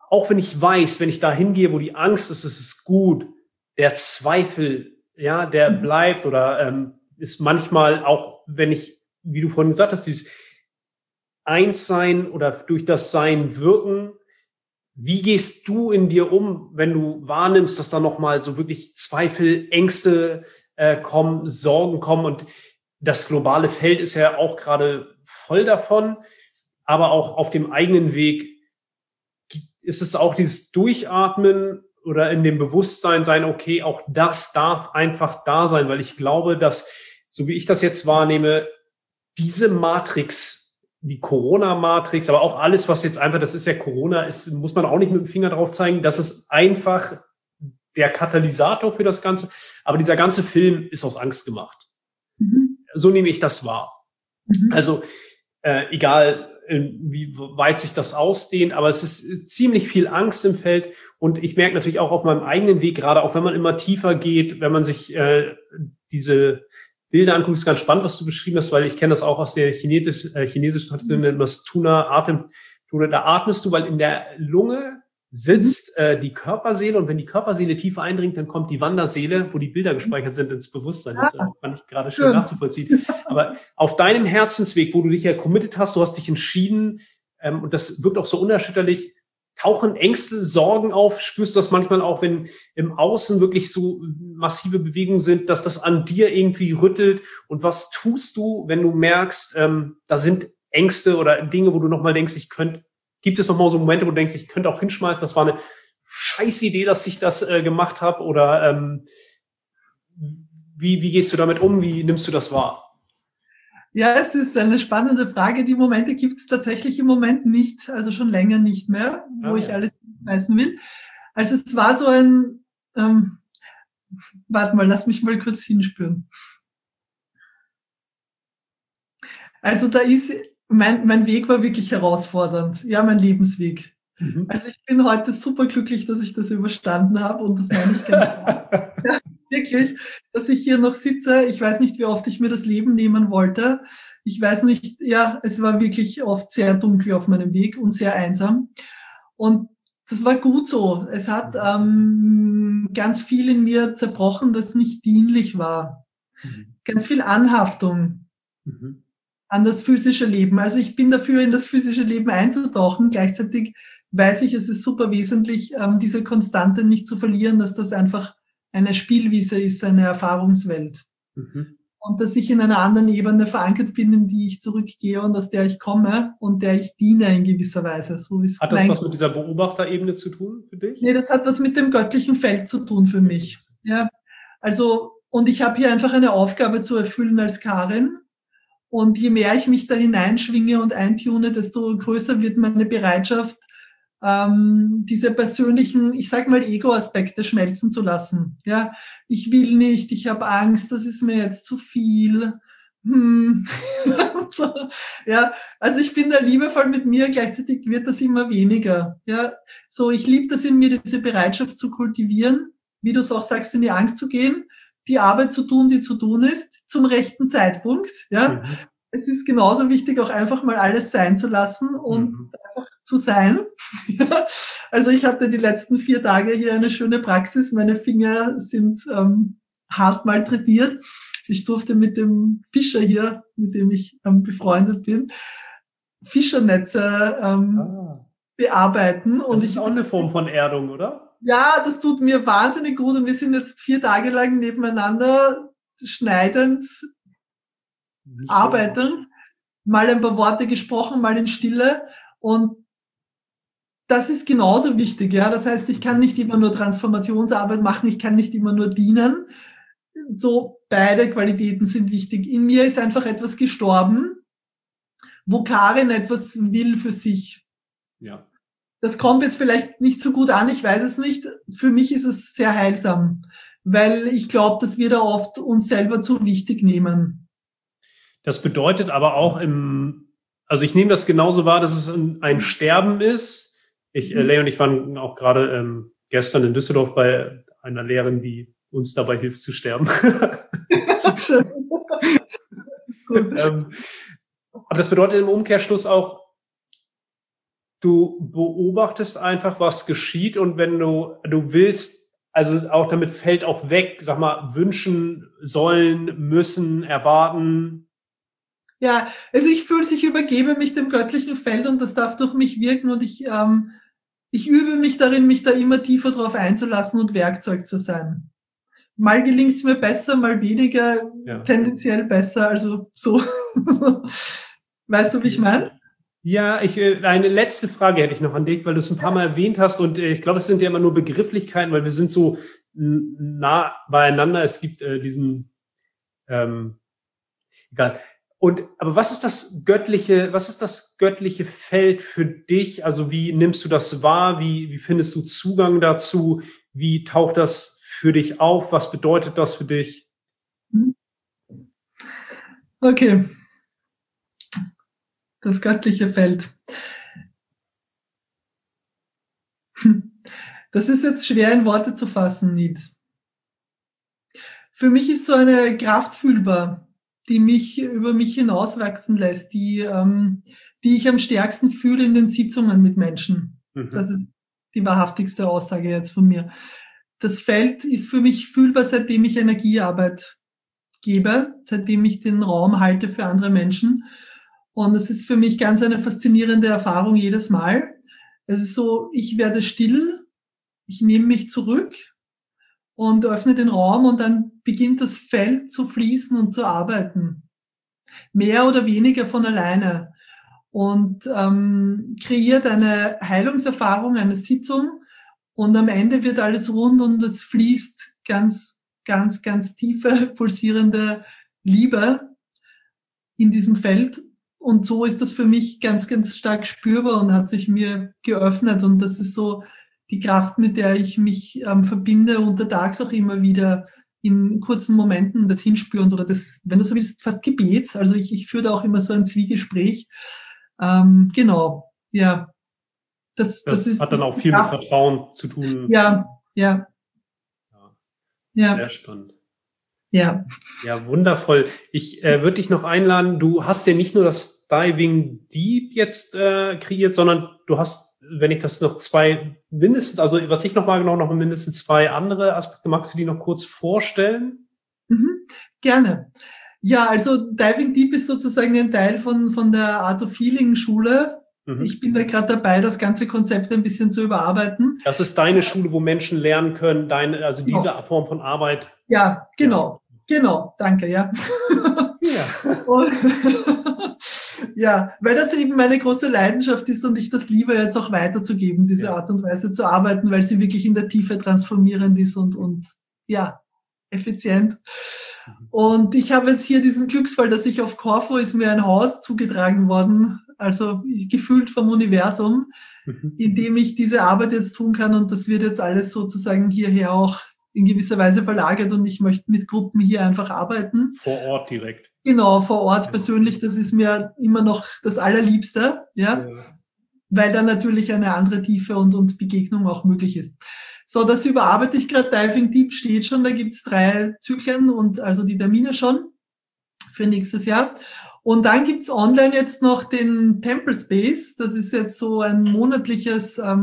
auch wenn ich weiß, wenn ich da hingehe, wo die Angst ist, ist es gut, der Zweifel, ja, der bleibt oder ist manchmal auch, wenn ich, wie du vorhin gesagt hast, dieses Einssein oder durch das Sein wirken. Wie gehst du in dir um, wenn du wahrnimmst, dass da nochmal so wirklich Zweifel, Ängste kommen, Sorgen kommen? Und das globale Feld ist ja auch gerade voll davon, aber auch auf dem eigenen Weg ist es auch dieses Durchatmen oder in dem Bewusstsein sein, okay, auch das darf einfach da sein, weil ich glaube, dass, so wie ich das jetzt wahrnehme, diese Matrix, die Corona-Matrix, aber auch alles, was jetzt einfach, das ist ja Corona, ist, muss man auch nicht mit dem Finger drauf zeigen, das ist einfach der Katalysator für das Ganze. Aber dieser ganze Film ist aus Angst gemacht. So nehme ich das wahr. Also egal, wie weit sich das ausdehnt, aber es ist ziemlich viel Angst im Feld. Und ich merke natürlich auch auf meinem eigenen Weg, gerade auch wenn man immer tiefer geht, wenn man sich diese Bilder anguckt, ist ganz spannend, was du beschrieben hast, weil ich kenne das auch aus der chinesischen Tradition, das Tuna, Atemtuna, da atmest du, weil in der Lunge sitzt die Körperseele und wenn die Körperseele tiefer eindringt, dann kommt die Wanderseele, wo die Bilder gespeichert sind, ins Bewusstsein. Das fand ich gerade schön nachzuvollziehen. Aber auf deinem Herzensweg, wo du dich ja committed hast, du hast dich entschieden und das wirkt auch so unerschütterlich, tauchen Ängste, Sorgen auf? Spürst du das manchmal auch, wenn im Außen wirklich so massive Bewegungen sind, dass das an dir irgendwie rüttelt? Und was tust du, wenn du merkst, da sind Ängste oder Dinge, wo du nochmal denkst, gibt es nochmal so Momente, wo du denkst, ich könnte auch hinschmeißen, das war eine scheiß Idee, dass ich das gemacht habe? Oder wie gehst du damit um? Wie nimmst du das wahr? Ja, es ist eine spannende Frage. Die Momente gibt es tatsächlich im Moment nicht, also schon länger nicht mehr, wo ich alles schmeißen will. Also es war so ein, warte mal, lass mich mal kurz hinspüren. Also da ist, mein Weg war wirklich herausfordernd. Ja, mein Lebensweg. Also ich bin heute super glücklich, dass ich das überstanden habe und das meine ich ganz ja, wirklich, dass ich hier noch sitze. Ich weiß nicht, wie oft ich mir das Leben nehmen wollte. Ich weiß nicht, ja, es war wirklich oft sehr dunkel auf meinem Weg und sehr einsam. Und das war gut so. Es hat ganz viel in mir zerbrochen, das nicht dienlich war. Ganz viel Anhaftung an das physische Leben. Also ich bin dafür, in das physische Leben einzutauchen. Gleichzeitig weiß ich, es ist super wesentlich, diese Konstante nicht zu verlieren, dass das einfach eine Spielwiese ist, eine Erfahrungswelt. Und dass ich in einer anderen Ebene verankert bin, in die ich zurückgehe und aus der ich komme und der ich diene in gewisser Weise. So ist hat das was mit dieser Beobachterebene zu tun für dich? Nee, das hat was mit dem göttlichen Feld zu tun für mich. Ja, also, und ich habe hier einfach eine Aufgabe zu erfüllen als Karin. Und je mehr ich mich da hineinschwinge und eintune, desto größer wird meine Bereitschaft, diese persönlichen, ich sag mal, Ego-Aspekte schmelzen zu lassen. Ja, ich will nicht, ich habe Angst, das ist mir jetzt zu viel. So, ja, also ich bin da liebevoll mit mir, gleichzeitig wird das immer weniger. Ja, so, ich liebe das in mir, diese Bereitschaft zu kultivieren, wie du es auch sagst, in die Angst zu gehen, die Arbeit zu tun, die zu tun ist, zum rechten Zeitpunkt. Ja, es ist genauso wichtig, auch einfach mal alles sein zu lassen und einfach zu sein. Ja. Also ich hatte die letzten 4 Tage hier eine schöne Praxis. Meine Finger sind hart malträtiert. Ich durfte mit dem Fischer hier, mit dem ich befreundet bin, Fischernetze bearbeiten. Und das ist auch eine Form von Erdung, oder? Ja, das tut mir wahnsinnig gut. Und wir sind jetzt 4 Tage lang nebeneinander schneidend, arbeitend, mal ein paar Worte gesprochen, mal in Stille. Und das ist genauso wichtig. Ja, das heißt, ich kann nicht immer nur Transformationsarbeit machen, ich kann nicht immer nur dienen. So, beide Qualitäten sind wichtig. In mir ist einfach etwas gestorben, wo Karin etwas will für sich. Ja. Das kommt jetzt vielleicht nicht so gut an, ich weiß es nicht. Für mich ist es sehr heilsam, weil ich glaube, dass wir da oft uns selber zu wichtig nehmen. Das bedeutet aber auch also ich nehme das genauso wahr, dass es ein Sterben ist. Lea und ich waren auch gerade gestern in Düsseldorf bei einer Lehrerin, die uns dabei hilft zu sterben. Das ist schön. Das ist gut. Aber das bedeutet im Umkehrschluss auch, du beobachtest einfach, was geschieht und wenn du willst, also auch damit fällt auch weg, sag mal, wünschen, sollen, müssen, erwarten. Ja, also ich fühle, ich übergebe mich dem göttlichen Feld und das darf durch mich wirken und ich übe mich darin, mich da immer tiefer drauf einzulassen und Werkzeug zu sein. Mal gelingt es mir besser, mal weniger, tendenziell besser, also so. Weißt du, wie ich meine? Ja, eine letzte Frage hätte ich noch an dich, weil du es ein paar Mal erwähnt hast und ich glaube, es sind ja immer nur Begrifflichkeiten, weil wir sind so nah beieinander. Es gibt egal. Aber was ist das göttliche Feld für dich? Also wie nimmst du das wahr? Wie findest du Zugang dazu? Wie taucht das für dich auf? Was bedeutet das für dich? Okay. Das göttliche Feld. Das ist jetzt schwer in Worte zu fassen, Nils. Für mich ist so eine Kraft fühlbar, die mich über mich hinauswachsen lässt, die ich am stärksten fühle in den Sitzungen mit Menschen. Das ist die wahrhaftigste Aussage jetzt von mir. Das Feld ist für mich fühlbar, seitdem ich Energiearbeit gebe, seitdem ich den Raum halte für andere Menschen. Und es ist für mich ganz eine faszinierende Erfahrung jedes Mal. Es ist so, ich werde still, ich nehme mich zurück und öffne den Raum und dann beginnt das Feld zu fließen und zu arbeiten. Mehr oder weniger von alleine. Und kreiert eine Heilungserfahrung, eine Sitzung und am Ende wird alles rund und es fließt ganz, ganz, ganz tiefe, pulsierende Liebe in diesem Feld. Und so ist das für mich ganz, ganz stark spürbar und hat sich mir geöffnet. Und das ist so die Kraft, mit der ich mich verbinde, untertags auch immer wieder in kurzen Momenten des Hinspürens oder des, wenn du so willst, fast Gebets. Also ich führe da auch immer so ein Zwiegespräch. Genau, ja. Das ist, hat dann auch viel mit Vertrauen zu tun. Ja. Sehr spannend. Ja. Ja, wundervoll. Ich würde dich noch einladen, du hast ja nicht nur das Diving Deep jetzt kreiert, sondern du hast, wenn ich das noch mindestens, also was ich noch wahrgenommen habe, noch mindestens 2 andere Aspekte. Magst du die noch kurz vorstellen? Gerne. Ja, also Diving Deep ist sozusagen ein Teil von der Art of Healing Schule. Ich bin da gerade dabei, das ganze Konzept ein bisschen zu überarbeiten. Das ist deine Schule, wo Menschen lernen können, also diese Form von Arbeit. Ja, genau. Genau, danke, ja. Ja, weil das eben meine große Leidenschaft ist und ich das liebe, jetzt auch weiterzugeben, diese Art und Weise zu arbeiten, weil sie wirklich in der Tiefe transformierend ist und effizient. Und ich habe jetzt hier diesen Glücksfall, dass ich auf Korfu ist mir ein Haus zugetragen worden, also gefühlt vom Universum, in dem ich diese Arbeit jetzt tun kann und das wird jetzt alles sozusagen hierher auch in gewisser Weise verlagert und ich möchte mit Gruppen hier einfach arbeiten. Vor Ort direkt. Genau, vor Ort persönlich, das ist mir immer noch das Allerliebste, weil dann natürlich eine andere Tiefe und Begegnung auch möglich ist. So, das überarbeite ich gerade. Diving Deep steht schon, da gibt's 3 Zyklen und also die Termine schon für nächstes Jahr. Und dann gibt's online jetzt noch den Temple Space. Das ist jetzt so ein monatlicher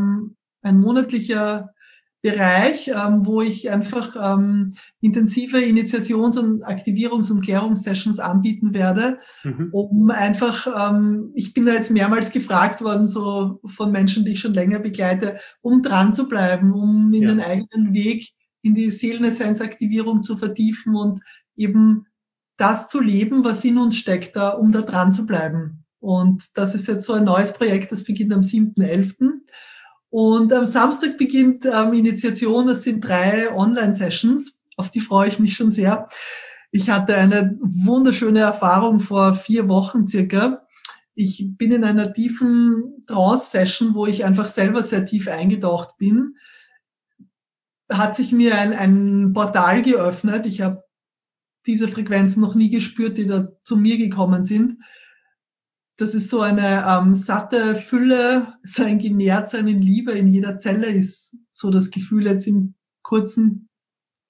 Bereich, wo ich einfach intensive Initiations- und Aktivierungs- und Klärungssessions anbieten werde, um einfach, ich bin da jetzt mehrmals gefragt worden, so von Menschen, die ich schon länger begleite, um dran zu bleiben, um in den eigenen Weg in die Seelenessenz-Aktivierung zu vertiefen und eben das zu leben, was in uns steckt, um da dran zu bleiben. Und das ist jetzt so ein neues Projekt, das beginnt am 7.11. Und am Samstag beginnt Initiation, das sind 3 Online-Sessions, auf die freue ich mich schon sehr. Ich hatte eine wunderschöne Erfahrung vor 4 Wochen circa. Ich bin in einer tiefen Trance-Session, wo ich einfach selber sehr tief eingetaucht bin. Hat sich mir ein Portal geöffnet. Ich habe diese Frequenzen noch nie gespürt, die da zu mir gekommen sind. Das ist so eine satte Fülle, so ein Genährtsein in Liebe in jeder Zelle ist so das Gefühl jetzt im kurzen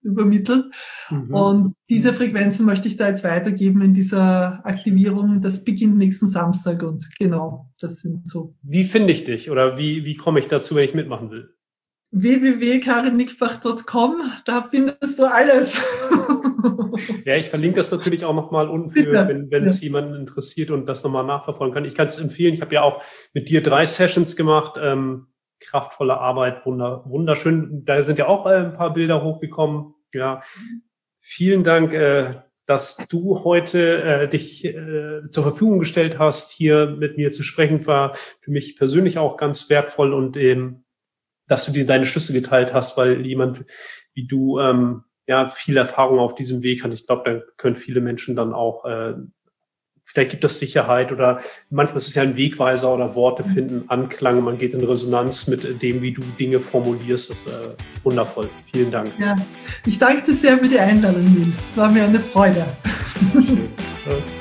übermittelt. Und diese Frequenzen möchte ich da jetzt weitergeben in dieser Aktivierung. Das beginnt nächsten Samstag und genau, das sind so. Wie finde ich dich oder wie komme ich dazu, wenn ich mitmachen will? www.karinnickbach.com, da findest du alles. Ja, ich verlinke das natürlich auch nochmal unten, wenn es jemanden interessiert und das nochmal nachverfolgen kann. Ich kann es empfehlen. Ich habe ja auch mit dir 3 Sessions gemacht. Kraftvolle Arbeit, wunderschön. Da sind ja auch ein paar Bilder hochgekommen. Ja, vielen Dank, dass du heute dich zur Verfügung gestellt hast, hier mit mir zu sprechen. War für mich persönlich auch ganz wertvoll und dass du dir deine Schlüsse geteilt hast, weil jemand wie du viel Erfahrung auf diesem Weg hat. Ich glaube, da können viele Menschen dann auch, vielleicht gibt das Sicherheit oder manchmal ist es ja ein Wegweiser oder Worte finden, Anklang, man geht in Resonanz mit dem, wie du Dinge formulierst. Das ist wundervoll. Vielen Dank. Ja, ich danke dir sehr für die Einladung, Nils. Es war mir eine Freude. Schön.